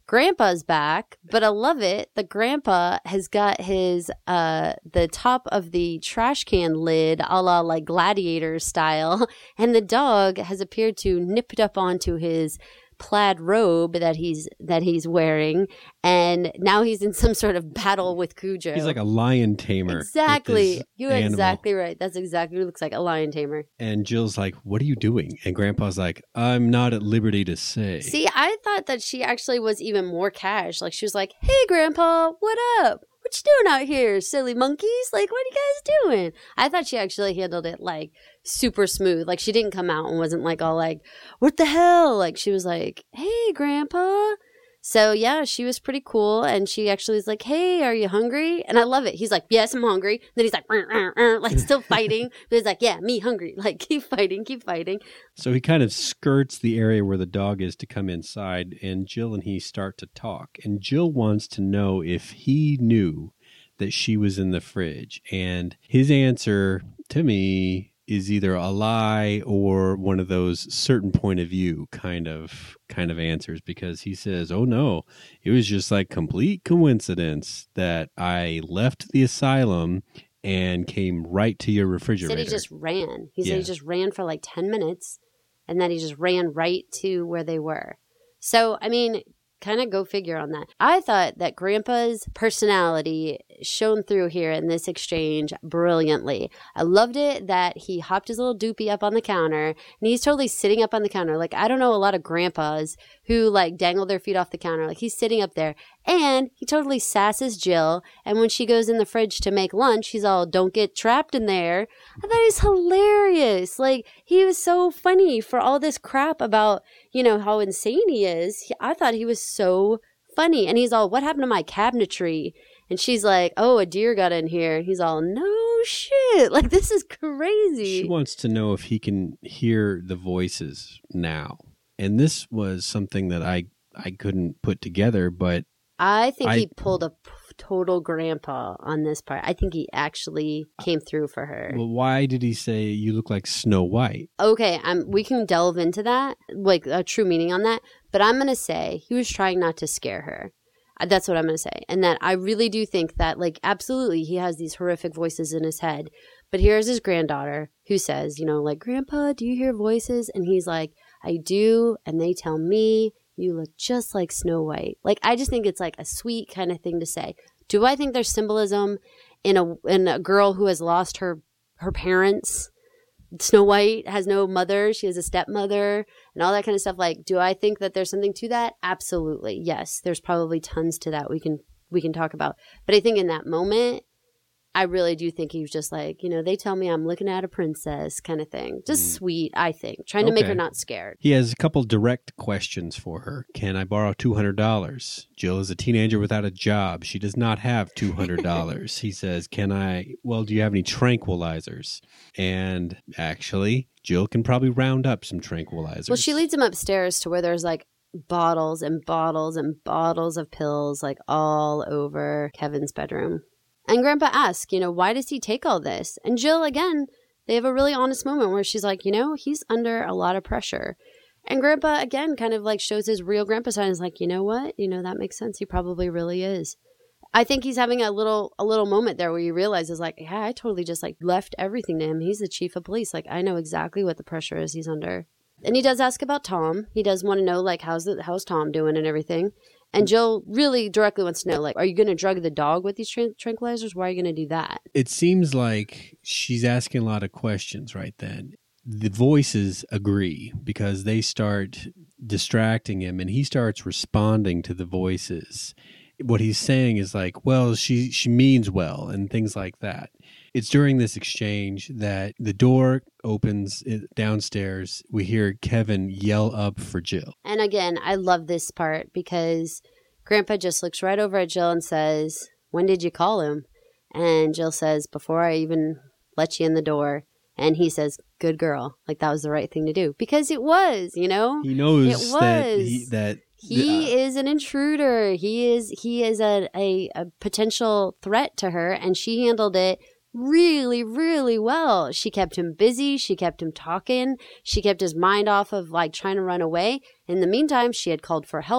Speaker 2: Grandpa's back, but I love it. The grandpa has got his, uh, the top of the trash can lid a la like gladiator style. And the dog has appeared to nipped up onto his plaid robe that he's that he's wearing, and now he's in some sort of battle with Cujo.
Speaker 1: He's like a lion tamer.
Speaker 2: Exactly. You're animal. Exactly right. That's exactly what he looks like, a lion tamer.
Speaker 1: And Jill's like, what are you doing? And Grandpa's like, I'm not at liberty to say.
Speaker 2: See, I thought that she actually was even more cash. Like, she was like, hey, Grandpa, what up? What you doing out here, silly monkeys? Like, what are you guys doing? I thought she actually handled it, like, super smooth. Like, she didn't come out and wasn't, like, all like, what the hell? Like, she was like, hey, Grandpa. So, yeah, she was pretty cool. And she actually was like, hey, are you hungry? And I love it. He's like, yes, I'm hungry. Then he's like, rrr, rrr, rrr, like, still fighting. But he's like, yeah, me hungry. Like, keep fighting, keep fighting.
Speaker 1: So he kind of skirts the area where the dog is to come inside, and Jill and he start to talk. And Jill wants to know if he knew that she was in the fridge. And his answer to me is either a lie or one of those certain point of view kind of kind of answers, because he says, oh no, it was just like complete coincidence that I left the asylum and came right to your refrigerator.
Speaker 2: He said he just ran. He said
Speaker 1: Yeah.
Speaker 2: he just ran for like ten minutes, and then he just ran right to where they were. So, I mean, kind of go figure on that. I thought that Grandpa's personality shone through here in this exchange brilliantly. I loved it that he hopped his little doopy up on the counter, and he's totally sitting up on the counter. Like, I don't know a lot of grandpas who like dangle their feet off the counter. Like, he's sitting up there, and he totally sasses Jill. And when she goes in the fridge to make lunch, he's all, don't get trapped in there. I thought he was hilarious. Like, he was so funny for all this crap about, you know, how insane he is. He, I thought he was so funny. And he's all, what happened to my cabinetry? And she's like, oh, a deer got in here. And he's all, no shit. Like, this is crazy.
Speaker 1: She wants to know if he can hear the voices now. And this was something that I, I couldn't put together, but
Speaker 2: I think
Speaker 1: I,
Speaker 2: he pulled a p- total grandpa on this part. I think he actually came through for her.
Speaker 1: Well, why did he say you look like Snow White?
Speaker 2: Okay, um, we can delve into that, like a true meaning on that. But I'm going to say he was trying not to scare her. Uh, That's what I'm going to say. And that I really do think that, like, absolutely, he has these horrific voices in his head. But here's his granddaughter who says, you know, like, Grandpa, do you hear voices? And he's like, I do. And they tell me you look just like Snow White. Like, I just think it's like a sweet kind of thing to say. Do I think there's symbolism in a in a girl who has lost her her parents? Snow White has no mother. She has a stepmother and all that kind of stuff. Like, do I think that there's something to that? Absolutely. Yes. There's probably tons to that we can we can talk about. But I think in that moment, I really do think he was just like, you know, they tell me I'm looking at a princess kind of thing. Just mm. sweet, I think. Trying to okay. make her not scared.
Speaker 1: He has a couple direct questions for her. Can I borrow two hundred dollars? Jill is a teenager without a job. She does not have two hundred dollars. He says, can I, well, do you have any tranquilizers? And actually, Jill can probably round up some tranquilizers.
Speaker 2: Well, she leads him upstairs to where there's like bottles and bottles and bottles of pills like all over Kevin's bedroom. And Grandpa asks, you know, why does he take all this? And Jill, again, they have a really honest moment where she's like, you know, he's under a lot of pressure. And Grandpa, again, kind of like shows his real grandpa side and is like, you know what? You know, that makes sense. He probably really is. I think he's having a little a little moment there where he realizes like, yeah, I totally just like left everything to him. He's the chief of police. Like, I know exactly what the pressure is he's under. And he does ask about Tom. He does want to know, like, how's the, how's Tom doing and everything. And Jill really directly wants to know, like, are you going to drug the dog with these tran- tranquilizers? Why are you going to do that?
Speaker 1: It seems like she's asking a lot of questions right then. The voices agree because they start distracting him and he starts responding to the voices. What he's saying is like, well, she, she means well and things like that. It's during this exchange that the door opens downstairs. We hear Kevin yell up for Jill.
Speaker 2: And again, I love this part because Grandpa just looks right over at Jill and says, when did you call him? And Jill says, before I even let you in the door. And he says, good girl. Like, that was the right thing to do. Because it was, you know?
Speaker 1: He knows
Speaker 2: it was.
Speaker 1: that he... That
Speaker 2: He
Speaker 1: uh,
Speaker 2: is an intruder. He is he is a, a, a potential threat to her, and she handled it really, really well. She kept him busy. She kept him talking. She kept his mind off of, like, trying to run away. In the meantime, she had called for help,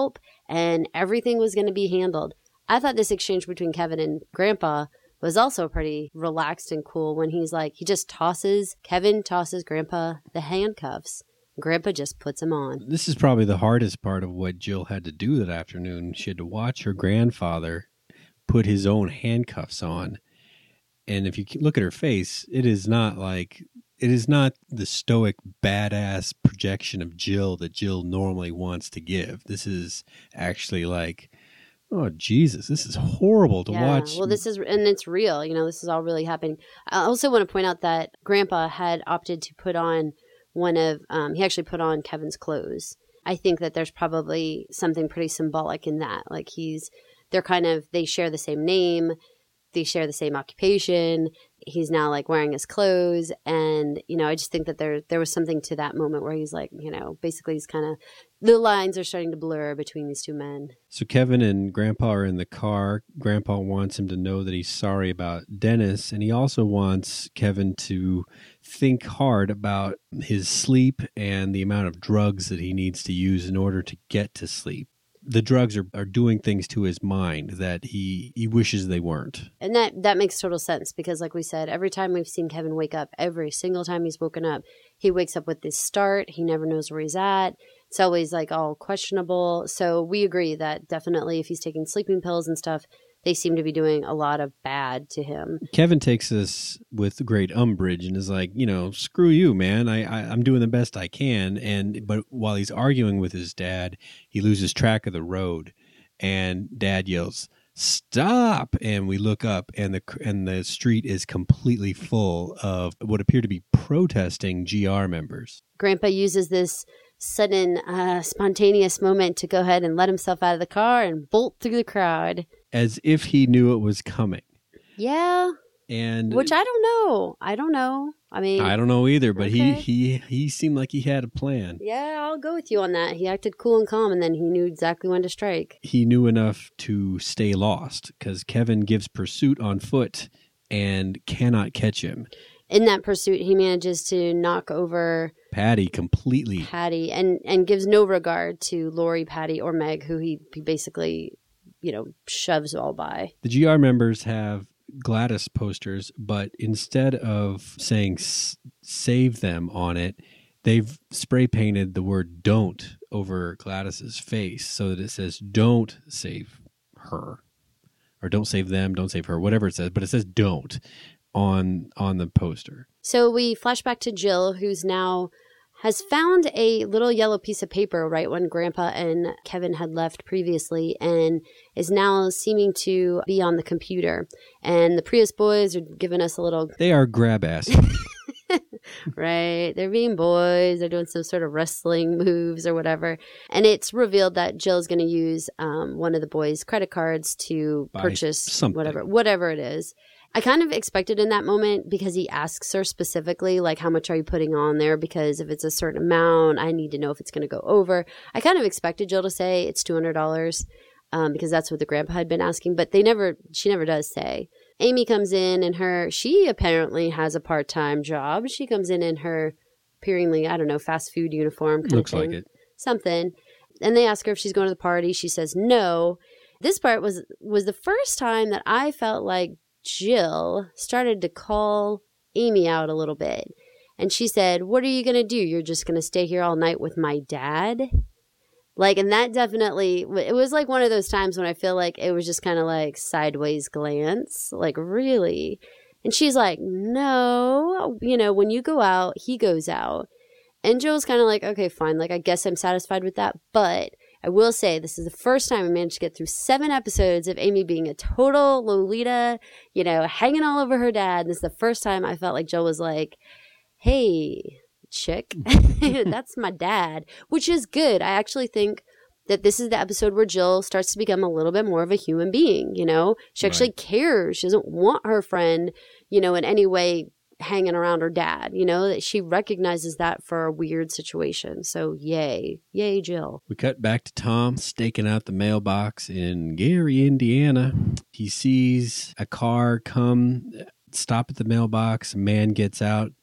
Speaker 2: and everything was going to be handled. I thought this exchange between Kevin and Grandpa was also pretty relaxed and cool when he's like, he just tosses, Kevin tosses Grandpa the handcuffs. Grandpa just puts them on.
Speaker 1: This is probably the hardest part of what Jill had to do that afternoon. She had to watch her grandfather put his own handcuffs on. And if you look at her face, it is not like, it is not the stoic, badass projection of Jill that Jill normally wants to give. This is actually like, oh, Jesus, this is horrible to
Speaker 2: yeah,
Speaker 1: watch.
Speaker 2: Well, this is, and it's real. You know, this is all really happening. I also want to point out that Grandpa had opted to put on one of, um, he actually put on Kevin's clothes. I think that there's probably something pretty symbolic in that. Like he's, they're kind of, they share the same name. They share the same occupation. He's now like wearing his clothes. And, you know, I just think that there there was something to that moment where he's like, you know, basically he's kind of, the lines are starting to blur between these two men.
Speaker 1: So Kevin and Grandpa are in the car. Grandpa wants him to know that he's sorry about Dennis. And he also wants Kevin to think hard about his sleep and the amount of drugs that he needs to use in order to get to sleep. The drugs are, are doing things to his mind that he, he wishes they weren't.
Speaker 2: And that, that makes total sense because like we said, every time we've seen Kevin wake up, every single time he's woken up, he wakes up with this start. He never knows where he's at. It's always like all questionable. So we agree that definitely if he's taking sleeping pills and stuff, they seem to be doing a lot of bad to him.
Speaker 1: Kevin takes this with great umbrage and is like, you know, screw you, man. I, I, I'm doing the best I can. And but while he's arguing with his dad, he loses track of the road. And Dad yells, stop. And we look up and the and the street is completely full of what appear to be protesting G R members.
Speaker 2: Grandpa uses this sudden uh, spontaneous moment to go ahead and let himself out of the car and bolt through the crowd.
Speaker 1: As if he knew it was coming.
Speaker 2: Yeah.
Speaker 1: And
Speaker 2: which I don't know. I don't know. I mean,
Speaker 1: I don't know either, but
Speaker 2: okay.
Speaker 1: he, he he seemed like he had a plan.
Speaker 2: Yeah, I'll go with you on that. He acted cool and calm, and then he knew exactly when to strike.
Speaker 1: He knew enough to stay lost because Kevin gives pursuit on foot and cannot catch him.
Speaker 2: In that pursuit, he manages to knock over
Speaker 1: Patty completely.
Speaker 2: Patty and, and gives no regard to Lori, Patty, or Meg, who he, he basically, you know, shoves all by.
Speaker 1: The G R members have Gladys posters, but instead of saying s- save them on it, they've spray painted the word don't over Gladys's face so that it says don't save her or don't save them, don't save her, whatever it says, but it says don't on on the poster.
Speaker 2: So we flash back to Jill, who's now has found a little yellow piece of paper right when Grandpa and Kevin had left previously and is now seeming to be on the computer. And the Prius boys are giving us a little...
Speaker 1: They are grab ass.
Speaker 2: Right. They're being boys. They're doing some sort of wrestling moves or whatever. And it's revealed that Jill's going to use um, one of the boys' credit cards to
Speaker 1: Buy
Speaker 2: purchase
Speaker 1: something.
Speaker 2: whatever, whatever it is. I kind of expected in that moment because he asks her specifically, like, how much are you putting on there? Because if it's a certain amount, I need to know if it's going to go over. I kind of expected Jill to say it's two hundred dollars um, because that's what the grandpa had been asking. But they never, she never does say. Amy comes in and her, she apparently has a part-time job. She comes in in her appearingly, I don't know, fast food uniform kind
Speaker 1: Looks
Speaker 2: of thing.
Speaker 1: like it.
Speaker 2: Something. And they ask her if she's going to the party. She says no. This part was was the first time that I felt like Jill started to call Amy out a little bit. And she said, what are you going to do? You're just going to stay here all night with my dad? Like, and that definitely, it was like one of those times when I feel like it was just kind of like sideways glance. Like, really? And she's like, no, you know, when you go out, he goes out. And Jill's kind of like, okay, fine. Like, I guess I'm satisfied with that. But I will say this is the first time I managed to get through seven episodes of Amy being a total Lolita, you know, hanging all over her dad. And this is the first time I felt like Jill was like, hey, chick, that's my dad, which is good. I actually think that this is the episode where Jill starts to become a little bit more of a human being, you know? She actually
Speaker 1: Right.
Speaker 2: cares. She doesn't want her friend, you know, in any way hanging around her dad, you know, that she recognizes that for a weird situation. So yay. Yay, Jill.
Speaker 1: We cut back to Tom staking out the mailbox in Gary, Indiana. He sees a car come, stop at the mailbox. A man gets out,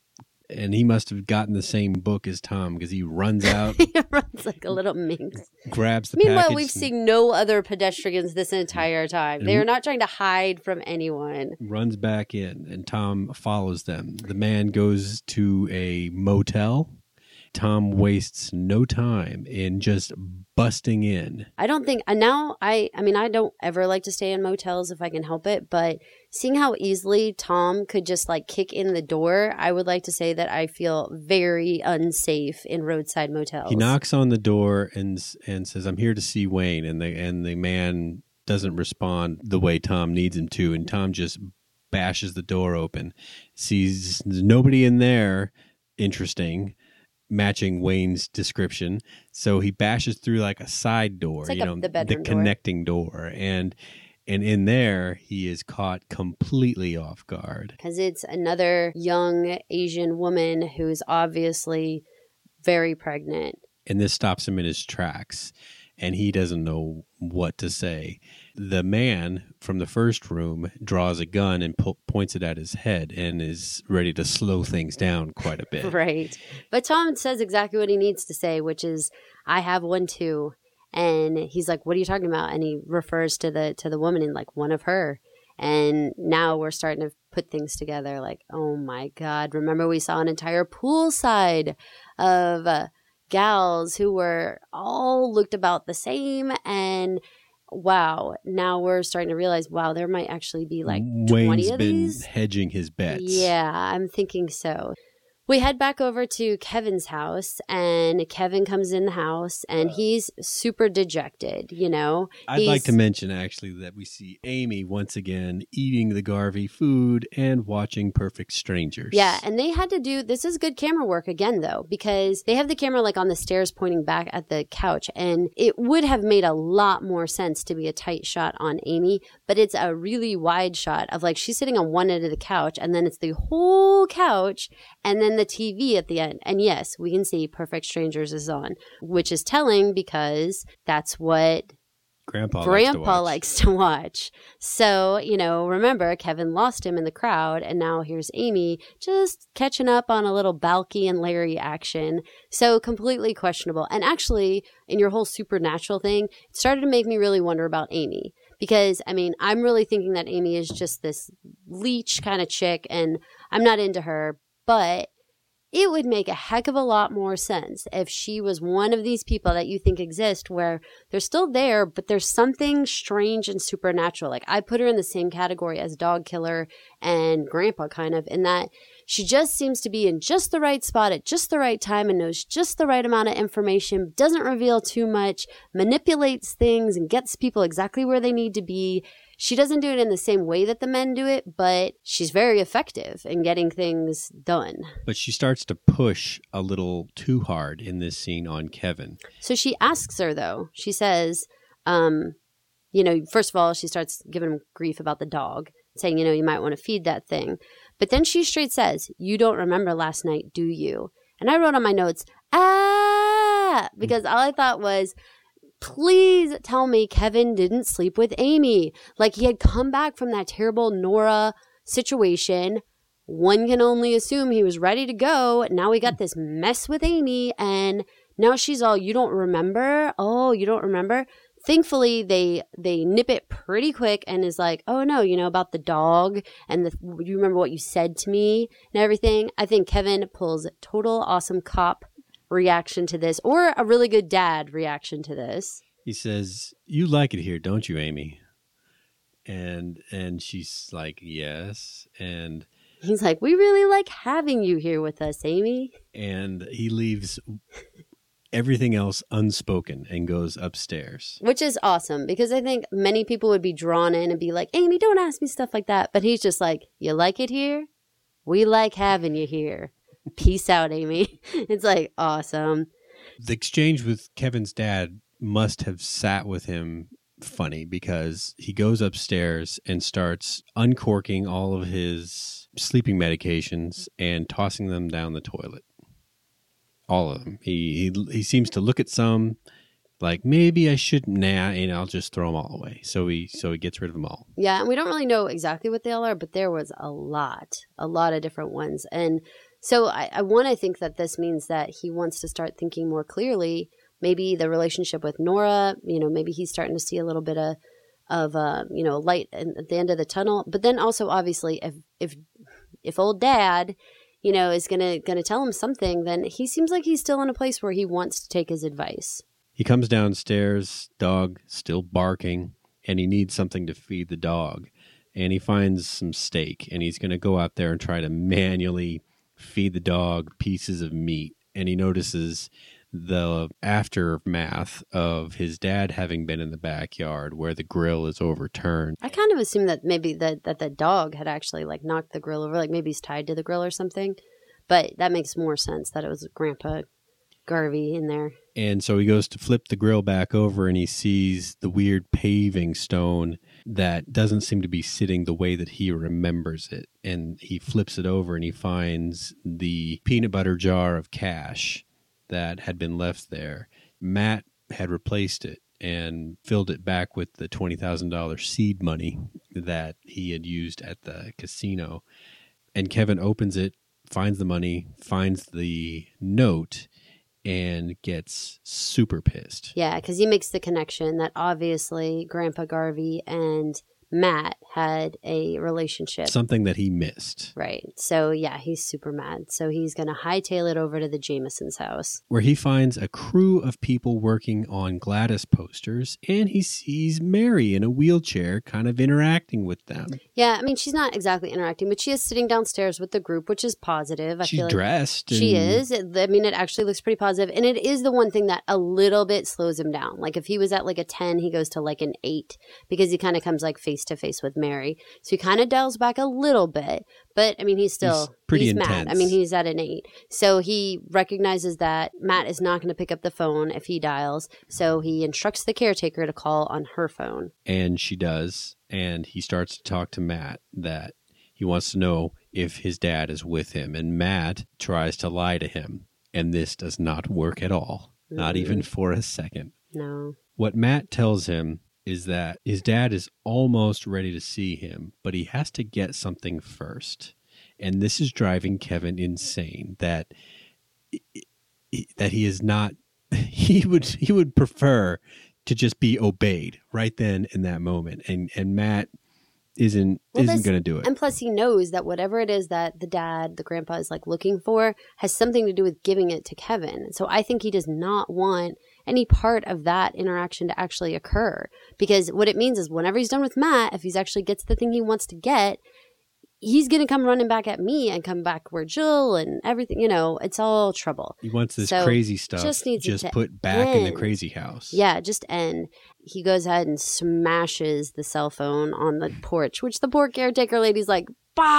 Speaker 1: And he must have gotten the same book as Tom because he runs out.
Speaker 2: He runs like a little minx.
Speaker 1: Grabs the
Speaker 2: Meanwhile,
Speaker 1: package.
Speaker 2: we've seen no other pedestrians this entire time. They are not trying to hide from anyone.
Speaker 1: Runs back in, and Tom follows them. The man goes to a motel. Tom wastes no time in just busting in.
Speaker 2: I don't think, and now I, I mean, I don't ever like to stay in motels if I can help it, but seeing how easily Tom could just like kick in the door, I would like to say that I feel very unsafe in roadside motels.
Speaker 1: He knocks on the door and and says, "I'm here to see Wayne," and the and the man doesn't respond the way Tom needs him to, and Tom just bashes the door open, sees nobody in there. Interesting. Matching Wayne's description. So he bashes through like a side door,
Speaker 2: like
Speaker 1: you
Speaker 2: a,
Speaker 1: know,
Speaker 2: the,
Speaker 1: the connecting door. door. And and in there, he is caught completely off guard.
Speaker 2: Because it's another young Asian woman who's obviously very pregnant.
Speaker 1: And this stops him in his tracks. And he doesn't know what to say. The man from the first room draws a gun and po- points it at his head and is ready to slow things down quite a bit.
Speaker 2: Right. But Tom says exactly what he needs to say, which is, I have one too. And he's like, what are you talking about? And he refers to the to the woman in like one of her. And now we're starting to put things together like, oh my God. Remember we saw an entire poolside of Uh, gals who were all looked about the same, and wow, now we're starting to realize, wow, there might actually be like
Speaker 1: Wayne's
Speaker 2: twenty of
Speaker 1: been
Speaker 2: these.
Speaker 1: hedging his bets.
Speaker 2: Yeah, I'm thinking so. We head back over to Kevin's house, and Kevin comes in the house, and he's super dejected, you know?
Speaker 1: I'd
Speaker 2: he's,
Speaker 1: like to mention, actually, that we see Amy once again eating the Garvey food and watching Perfect Strangers.
Speaker 2: Yeah, and they had to do, this is good camera work again, though, because they have the camera like on the stairs pointing back at the couch, and it would have made a lot more sense to be a tight shot on Amy, but it's a really wide shot of like she's sitting on one end of the couch, and then it's the whole couch, and then the T V at the end. And yes, we can see Perfect Strangers is on, which is telling because that's what
Speaker 1: Grandpa,
Speaker 2: Grandpa
Speaker 1: likes to watch.
Speaker 2: likes to watch. So, you know, remember, Kevin lost him in the crowd, and now here's Amy just catching up on a little Balky and Larry action. So completely questionable. And actually, in your whole supernatural thing, it started to make me really wonder about Amy. Because, I mean, I'm really thinking that Amy is just this leech kind of chick, and I'm not into her, but it would make a heck of a lot more sense if she was one of these people that you think exist where they're still there, but there's something strange and supernatural. Like, I put her in the same category as Dog Killer and Grandpa, kind of, in that she just seems to be in just the right spot at just the right time and knows just the right amount of information, doesn't reveal too much, manipulates things and gets people exactly where they need to be. She doesn't do it in the same way that the men do it, but she's very effective in getting things done.
Speaker 1: But she starts to push a little too hard in this scene on Kevin.
Speaker 2: So she asks her, though. She says, um, you know, first of all, she starts giving him grief about the dog, saying, you know, you might want to feed that thing. But then she straight says, you don't remember last night, do you? And I wrote on my notes, ah, because all I thought was, please tell me Kevin didn't sleep with Amy. Like, he had come back from that terrible Nora situation. One can only assume he was ready to go. Now we got this mess with Amy, and now she's all, you don't remember? Oh, you don't remember? Thankfully, they they nip it pretty quick and is like, oh, no, you know, about the dog and the, you remember what you said to me and everything. I think Kevin pulls total awesome cop reaction to this, or a really good dad reaction to this.
Speaker 1: He says, you like it here, don't you, Amy? And and she's like, yes. And
Speaker 2: he's like, we really like having you here with us, Amy.
Speaker 1: And he leaves everything else unspoken and goes upstairs.
Speaker 2: Which is awesome, because I think many people would be drawn in and be like, Amy, don't ask me stuff like that. But he's just like, you like it here? We like having you here. Peace out, Amy. It's like, awesome.
Speaker 1: The exchange with Kevin's dad must have sat with him funny, because he goes upstairs and starts uncorking all of his sleeping medications and tossing them down the toilet. All of them. He he, he seems to look at some like, maybe I shouldn't, nah, and I'll just throw them all away. So he so he gets rid of them all.
Speaker 2: Yeah, and we don't really know exactly what they all are, but there was a lot, a lot of different ones. And So I, I want to think that this means that he wants to start thinking more clearly. Maybe the relationship with Nora, you know, maybe he's starting to see a little bit of, of uh, you know, light at the end of the tunnel. But then also, obviously, if if if old dad, you know, is gonna gonna tell him something, then he seems like he's still in a place where he wants to take his advice.
Speaker 1: He comes downstairs, dog still barking, and he needs something to feed the dog. And he finds some steak, and he's going to go out there and try to manually feed the dog pieces of meat. And he notices the aftermath of his dad having been in the backyard where the grill is overturned.
Speaker 2: I kind of assumed that maybe that, that the dog had actually like knocked the grill over, like maybe he's tied to the grill or something. But that makes more sense that it was Grandpa Garvey in there.
Speaker 1: And so he goes to flip the grill back over and he sees the weird paving stone that doesn't seem to be sitting the way that he remembers it. And he flips it over and he finds the peanut butter jar of cash that had been left there. Matt had replaced it and filled it back with the twenty thousand dollars seed money that he had used at the casino. And Kevin opens it, finds the money, finds the note, and gets super pissed.
Speaker 2: Yeah, because he makes the connection that obviously Grandpa Garvey and Matt had a relationship.
Speaker 1: Something that he missed.
Speaker 2: Right. So, yeah, he's super mad. So he's going to hightail it over to the Jamesons' house.
Speaker 1: Where he finds a crew of people working on Gladys posters, and he sees Mary in a wheelchair kind of interacting with them.
Speaker 2: Yeah, I mean, she's not exactly interacting, but she is sitting downstairs with the group, which is positive. I
Speaker 1: She's
Speaker 2: feel like
Speaker 1: dressed.
Speaker 2: She
Speaker 1: and...
Speaker 2: is. It, I mean, it actually looks pretty positive. And it is the one thing that a little bit slows him down. Like if he was at like a ten, he goes to like an eight because he kind of comes like face to face with Mary. So he kind of dials back a little bit. But I mean, he's still
Speaker 1: he's pretty
Speaker 2: he's
Speaker 1: intense.
Speaker 2: mad. I mean, he's at an eight. So he recognizes that Matt is not going to pick up the phone if he dials. So he instructs the caretaker to call on her phone.
Speaker 1: And she does. And he starts to talk to Matt that he wants to know if his dad is with him. And Matt tries to lie to him. And this does not work at all. Mm-hmm. Not even for a second.
Speaker 2: No.
Speaker 1: What Matt tells him is that his dad is almost ready to see him, but he has to get something first. And this is driving Kevin insane, that that he is not, he would he would prefer to just be obeyed right then in that moment. And and Matt isn't well, isn't going to do it.
Speaker 2: And plus he knows that whatever it is that the dad, the grandpa is like looking for has something to do with giving it to Kevin. So I think he does not want any part of that interaction to actually occur, because what it means is whenever he's done with Matt, if he actually gets the thing he wants to get, he's going to come running back at me and come back where Jill and everything, you know, it's all trouble.
Speaker 1: He wants this
Speaker 2: so
Speaker 1: crazy stuff
Speaker 2: just, needs
Speaker 1: just put back
Speaker 2: end.
Speaker 1: in the crazy house.
Speaker 2: Yeah, just end. He goes ahead and smashes the cell phone on the porch, which the poor caretaker lady's like,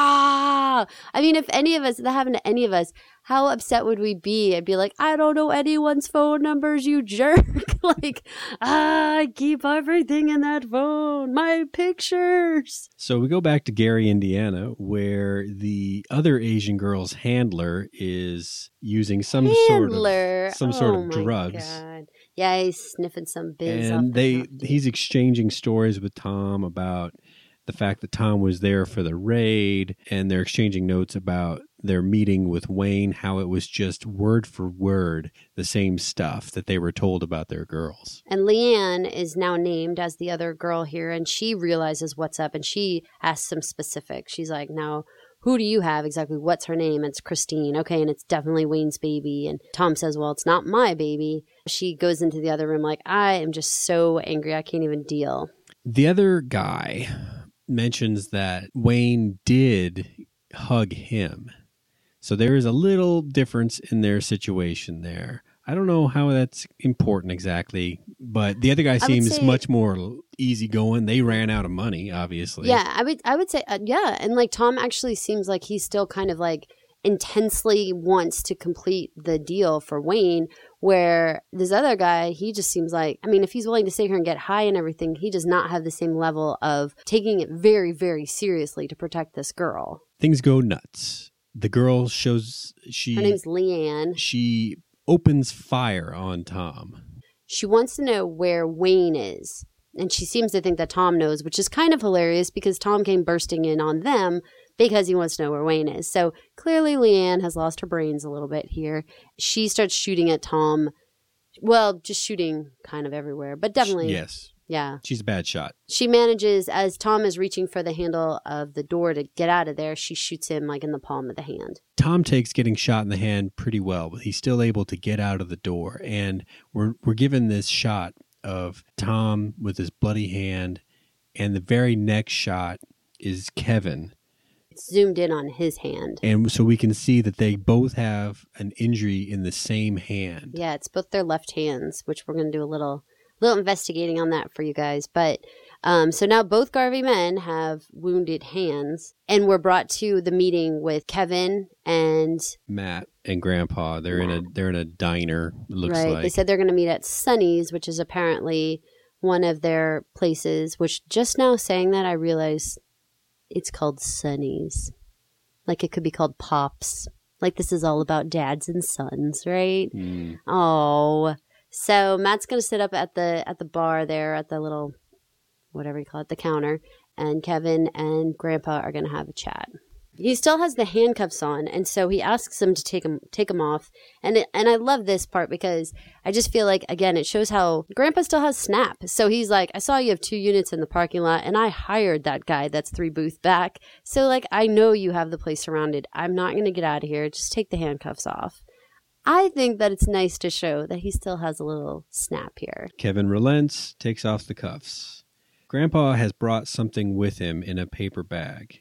Speaker 2: bah! I mean, if any of us, that happened to any of us, how upset would we be? I'd be like, I don't know anyone's phone numbers, you jerk. Like, ah, I keep everything in that phone, my pictures.
Speaker 1: So we go back to Gary, Indiana, where the other Asian girl's handler is using some
Speaker 2: handler.
Speaker 1: sort of some
Speaker 2: oh
Speaker 1: sort of
Speaker 2: my
Speaker 1: drugs.
Speaker 2: God. Yeah, he's sniffing some biz.
Speaker 1: And
Speaker 2: off
Speaker 1: they
Speaker 2: the
Speaker 1: he's exchanging stories with Tom about the fact that Tom was there for the raid, and they're exchanging notes about their meeting with Wayne, how it was just word for word the same stuff that they were told about their girls.
Speaker 2: And Leanne is now named as the other girl here, and she realizes what's up, and she asks some specifics. She's like, now, who do you have exactly? What's her name? It's Christine. Okay, and it's definitely Wayne's baby. And Tom says, well, it's not my baby. She goes into the other room like, I am just so angry, I can't even deal.
Speaker 1: The other guy mentions that Wayne did hug him. So there is a little difference in their situation there. I don't know how that's important exactly, but the other guy seems say, much more easygoing. They ran out of money, obviously.
Speaker 2: Yeah, I would I would say, uh, yeah. And like Tom actually seems like he's still kind of like intensely wants to complete the deal for Wayne, where this other guy, he just seems like, I mean, if he's willing to stay here and get high and everything, he does not have the same level of taking it very, very seriously to protect this girl.
Speaker 1: Things go nuts. The girl shows she...
Speaker 2: Her name's Leanne.
Speaker 1: She opens fire on Tom.
Speaker 2: She wants to know where Wayne is. And she seems to think that Tom knows, which is kind of hilarious because Tom came bursting in on them because he wants to know where Wayne is. So clearly Leanne has lost her brains a little bit here. She starts shooting at Tom. Well, just shooting kind of everywhere, but definitely.
Speaker 1: Yes.
Speaker 2: Yeah.
Speaker 1: She's a bad shot.
Speaker 2: She manages, as Tom is reaching for the handle of the door to get out of there, she shoots him like in the palm of the hand.
Speaker 1: Tom takes getting shot in the hand pretty well, but he's still able to get out of the door. And we're we're given this shot of Tom with his bloody hand, and the very next shot is Kevin.
Speaker 2: It's zoomed in on his hand.
Speaker 1: And so we can see that they both have an injury in the same hand.
Speaker 2: Yeah, it's both their left hands, which we're going to do a little... little investigating on that for you guys. But um, so now both Garvey men have wounded hands, and we're brought to the meeting with Kevin and
Speaker 1: Matt and Grandpa. They're Matt. in a they're in a diner, it looks
Speaker 2: right.
Speaker 1: like.
Speaker 2: They said they're going to meet at Sonny's, which is apparently one of their places, which just now saying that I realize it's called Sonny's. Like it could be called Pops. Like this is all about dads and sons, right? Mm. Oh, so Matt's going to sit up at the at the bar there at the little, whatever you call it, the counter, and Kevin and Grandpa are going to have a chat. He still has the handcuffs on, and so he asks him to take them take them off. And it, and I love this part because I just feel like, again, it shows how Grandpa still has snap. So he's like, I saw you have two units in the parking lot, and I hired that guy that's three booth back. So, like, I know you have the place surrounded. I'm not going to get out of here. Just take the handcuffs off. I think that it's nice to show that he still has a little snap here.
Speaker 1: Kevin relents, takes off the cuffs. Grandpa has brought something with him in a paper bag.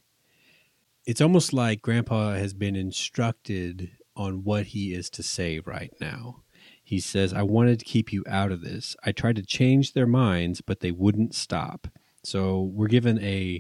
Speaker 1: It's almost like Grandpa has been instructed on what he is to say right now. He says, I wanted to keep you out of this. I tried to change their minds, but they wouldn't stop. So we're given a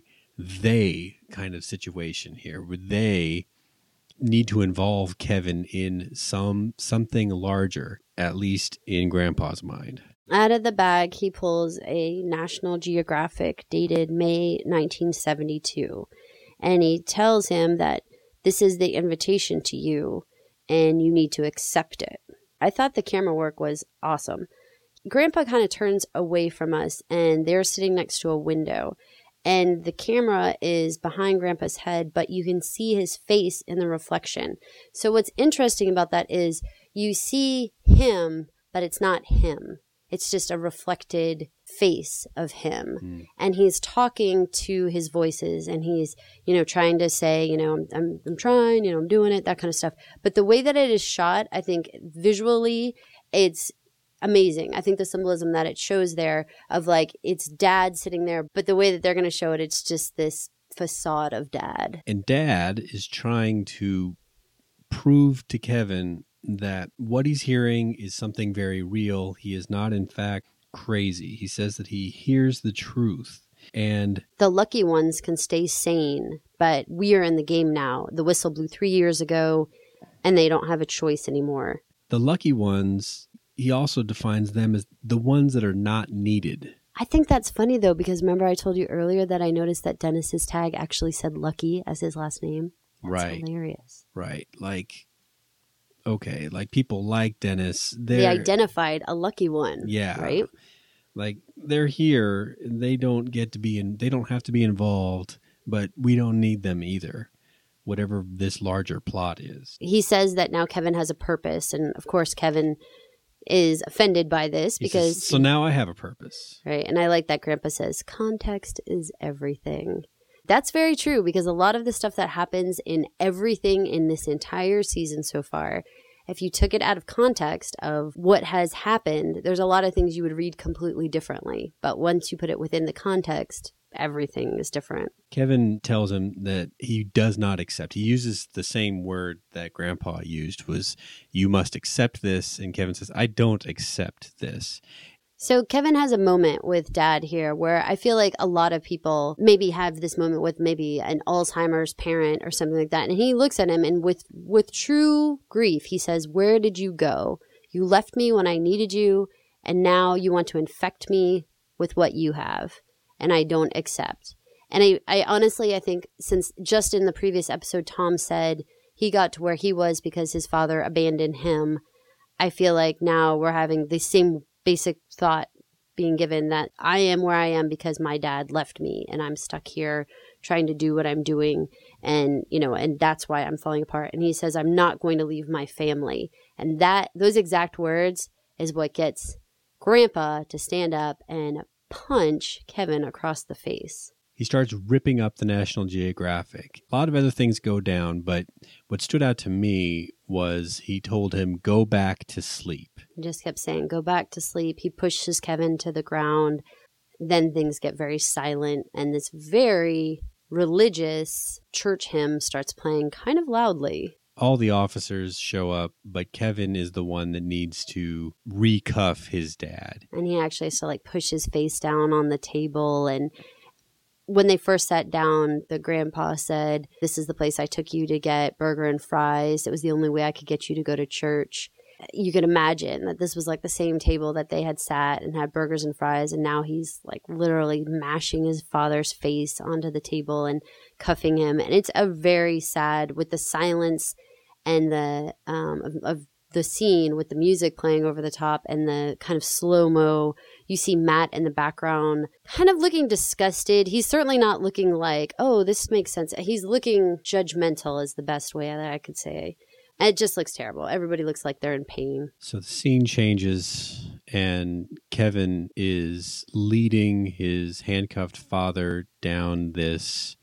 Speaker 1: they kind of situation here, where they need to involve Kevin in some something larger, at least in Grandpa's mind.
Speaker 2: Out of the bag, he pulls a National Geographic dated May nineteen seventy-two. And he tells him that this is the invitation to you and you need to accept it. I thought the camera work was awesome. Grandpa kind of turns away from us and they're sitting next to a window. And the camera is behind Grandpa's head, but you can see his face in the reflection. So what's interesting about that is you see him, but it's not him. It's just a reflected face of him. Mm. And he's talking to his voices and he's, you know, trying to say, you know, I'm, I'm, I'm trying, you know, I'm doing it, that kind of stuff. But the way that it is shot, I think visually it's amazing. I think the symbolism that it shows there of like, it's dad sitting there, but the way that they're going to show it, it's just this facade of dad.
Speaker 1: And dad is trying to prove to Kevin that what he's hearing is something very real. He is not, in fact, crazy. He says that he hears the truth. And
Speaker 2: the lucky ones can stay sane, but we are in the game now. The whistle blew three years ago, and they don't have a choice anymore.
Speaker 1: The lucky ones, he also defines them as the ones that are not needed.
Speaker 2: I think that's funny, though, because remember I told you earlier that I noticed that Dennis's tag actually said Lucky as his last name? That's
Speaker 1: right.
Speaker 2: hilarious.
Speaker 1: Right. Like... Okay, like people like Dennis.
Speaker 2: They identified a lucky one.
Speaker 1: Yeah.
Speaker 2: Right?
Speaker 1: Like they're here. They don't get to be in, they don't have to be involved, but we don't need them either, whatever this larger plot is.
Speaker 2: He says that now Kevin has a purpose. And of course, Kevin is offended by this because.
Speaker 1: Says, so now I have a purpose.
Speaker 2: Right. And I like that Grandpa says context is everything. That's very true because a lot of the stuff that happens in everything in this entire season so far, if you took it out of context of what has happened, there's a lot of things you would read completely differently. But once you put it within the context, everything is different.
Speaker 1: Kevin tells him that he does not accept. He uses the same word that Grandpa used, was you must accept this. And Kevin says, I don't accept this.
Speaker 2: So Kevin has a moment with Dad here where I feel like a lot of people maybe have this moment with maybe an Alzheimer's parent or something like that. And he looks at him and with, with true grief, he says, where did you go? You left me when I needed you. And now you want to infect me with what you have. And I don't accept. And I, I honestly, I think since just in the previous episode, Tom said he got to where he was because his father abandoned him. I feel like now we're having the same basic thought being given that I am where I am because my dad left me and I'm stuck here trying to do what I'm doing. And, you know, and that's why I'm falling apart. And he says, I'm not going to leave my family. And that, those exact words is what gets Grandpa to stand up and punch Kevin across the face.
Speaker 1: He starts ripping up the National Geographic. A lot of other things go down, but what stood out to me was he told him, go back to sleep.
Speaker 2: He just kept saying, go back to sleep. He pushes Kevin to the ground. Then things get very silent, and this very religious church hymn starts playing kind of loudly.
Speaker 1: All the officers show up, but Kevin is the one that needs to recuff his dad.
Speaker 2: And he actually has to like push his face down on the table. And when they first sat down, the grandpa said, this is the place I took you to get burger and fries. It was the only way I could get you to go to church. You could imagine that this was like the same table that they had sat and had burgers and fries. And now he's like literally mashing his father's face onto the table and cuffing him. And it's a very sad, with the silence and the um, of, of the scene with the music playing over the top and the kind of slow-mo. You see Matt in the background kind of looking disgusted. He's certainly not looking like, oh, this makes sense. He's looking judgmental is the best way that I could say. And it just looks terrible. Everybody looks like they're in pain.
Speaker 1: So the scene changes and Kevin is leading his handcuffed father down this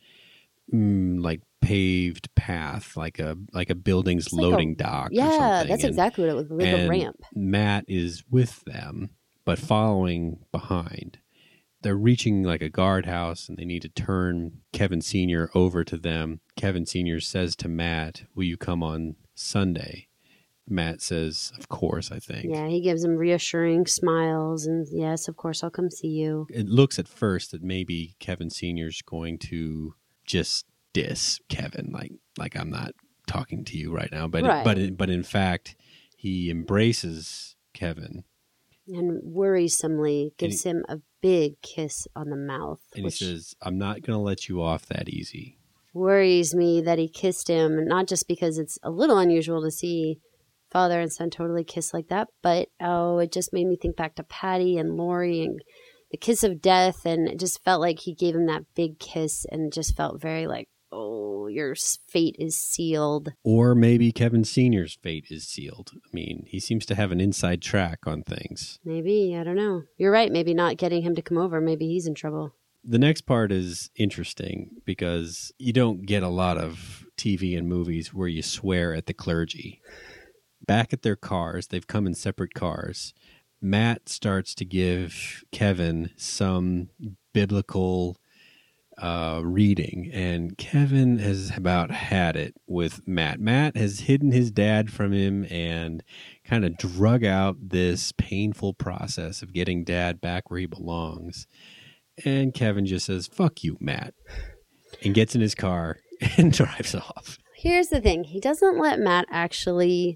Speaker 1: mm, like paved path, like a like a building's
Speaker 2: It's like
Speaker 1: loading
Speaker 2: a-
Speaker 1: dock or
Speaker 2: Yeah,
Speaker 1: something.
Speaker 2: that's
Speaker 1: And-
Speaker 2: exactly what it was, like a
Speaker 1: and
Speaker 2: ramp.
Speaker 1: Matt is with them, but following behind. They're reaching like a guardhouse and they need to turn Kevin Senior over to them. Kevin Senior says to Matt, will you come on Sunday? Matt says, of course, I think.
Speaker 2: Yeah, he gives him reassuring smiles and, yes, of course, I'll come see you.
Speaker 1: It looks at first that maybe Kevin Senior's going to just diss Kevin, like like I'm not talking to you right now. But
Speaker 2: Right.
Speaker 1: but but in fact, he embraces Kevin.
Speaker 2: And worrisomely gives him a big kiss on the mouth,
Speaker 1: And
Speaker 2: which
Speaker 1: he says, I'm not going to let you off that easy.
Speaker 2: worries me that he kissed him, not just because it's a little unusual to see father and son totally kiss like that, but oh, it just made me think back to Patty and Lori and the kiss of death, and it just felt like he gave him that big kiss and just felt very like, oh, your fate is sealed.
Speaker 1: Or maybe Kevin Senior's fate is sealed. I mean, he seems to have an inside track on things.
Speaker 2: Maybe, I don't know. You're right, maybe not getting him to come over, maybe he's in trouble.
Speaker 1: The next part is interesting because you don't get a lot of T V and movies where you swear at the clergy. Back at their cars, they've come in separate cars. Matt starts to give Kevin some biblical uh, reading, and Kevin has about had it with Matt. Matt has hidden his dad from him and kind of drug out this painful process of getting dad back where he belongs. And Kevin just says, fuck you, Matt, and gets in his car and drives off.
Speaker 2: Here's the thing. He doesn't let Matt actually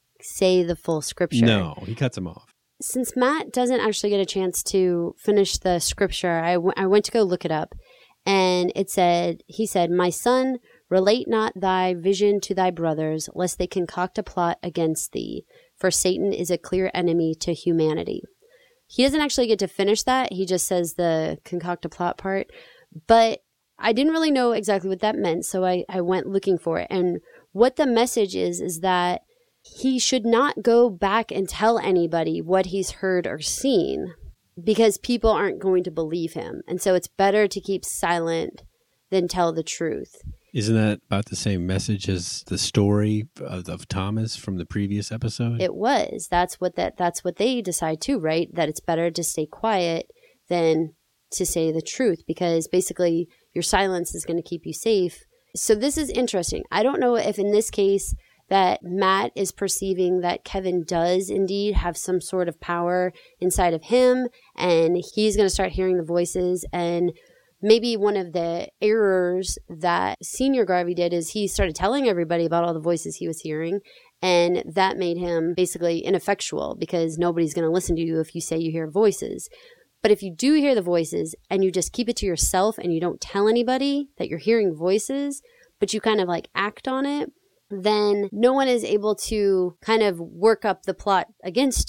Speaker 2: say the full scripture.
Speaker 1: No, he cuts him off.
Speaker 2: Since Matt doesn't actually get a chance to finish the scripture, I, w- I went to go look it up. And it said, he said, my son, relate not thy vision to thy brothers, lest they concoct a plot against thee. For Satan is a clear enemy to humanity. He doesn't actually get to finish that. He just says the concoct a plot part. But I didn't really know exactly what that meant, so I, I went looking for it. And what the message is, is that he should not go back and tell anybody what he's heard or seen because people aren't going to believe him. And so it's better to keep silent than tell the truth.
Speaker 1: Isn't that about the same message as the story of, of Thomas from the previous episode?
Speaker 2: It was. That's what that that's what they decide too, right? That it's better to stay quiet than to say the truth because basically your silence is going to keep you safe. So this is interesting. I don't know if in this case that Matt is perceiving that Kevin does indeed have some sort of power inside of him and he's going to start hearing the voices. And maybe one of the errors that Senior Garvey did is he started telling everybody about all the voices he was hearing. And that made him basically ineffectual because nobody's going to listen to you if you say you hear voices. But if you do hear the voices and you just keep it to yourself and you don't tell anybody that you're hearing voices, but you kind of like act on it, then no one is able to kind of work up the plot against you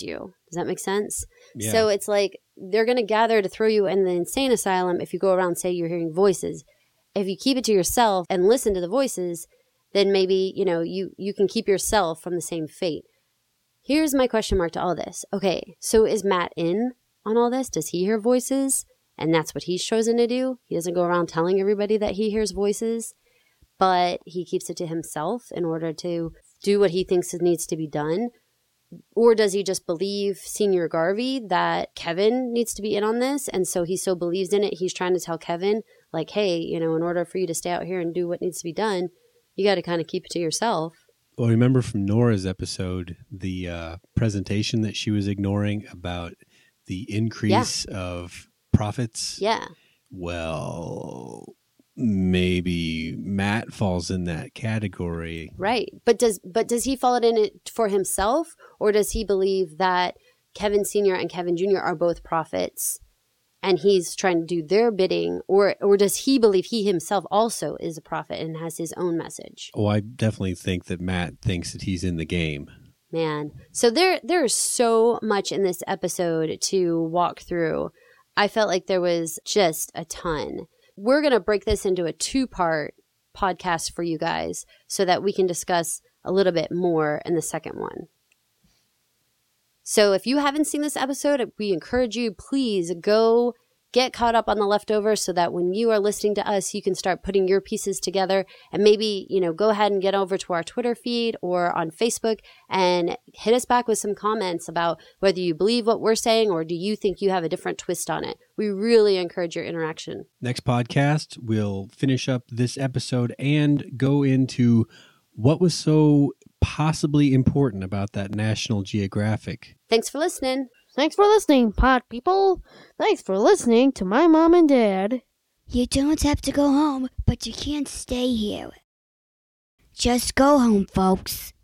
Speaker 2: Does that make sense?
Speaker 1: Yeah.
Speaker 2: So it's like they're going to gather to throw you in the insane asylum if you go around and say you're hearing voices. If you keep it to yourself and listen to the voices, then maybe, you know, you, you can keep yourself from the same fate. Here's my question mark to all this. Okay, so is Matt in on all this? Does he hear voices? And that's what he's chosen to do? He doesn't go around telling everybody that he hears voices, but he keeps it to himself in order to do what he thinks needs to be done? Or does he just believe Senior Garvey that Kevin needs to be in on this? And so he so believes in it, he's trying to tell Kevin, like, hey, you know, in order for you to stay out here and do what needs to be done, you got to kind of keep it to yourself.
Speaker 1: Well, remember from Nora's episode, the uh, presentation that she was ignoring about the increase yeah. of profits?
Speaker 2: Yeah.
Speaker 1: Well, maybe Matt falls in that category.
Speaker 2: Right. But does but does he fall in it for himself, or does he believe that Kevin Senior and Kevin Junior are both prophets and he's trying to do their bidding, or or does he believe he himself also is a prophet and has his own message?
Speaker 1: Oh, I definitely think that Matt thinks that he's in the game.
Speaker 2: Man. So there there's so much in this episode to walk through. I felt like there was just a ton. We're going to break this into a two-part podcast for you guys so that we can discuss a little bit more in the second one. So if you haven't seen this episode, we encourage you, please go get caught up on The Leftovers so that when you are listening to us, you can start putting your pieces together, and maybe, you know, go ahead and get over to our Twitter feed or on Facebook and hit us back with some comments about whether you believe what we're saying or do you think you have a different twist on it. We really encourage your interaction.
Speaker 1: Next podcast, we'll finish up this episode and go into what was so possibly important about that National Geographic.
Speaker 2: Thanks for listening.
Speaker 3: Thanks for listening, pod people. Thanks for listening to my mom and dad.
Speaker 4: You don't have to go home, but you can't stay here. Just go home, folks.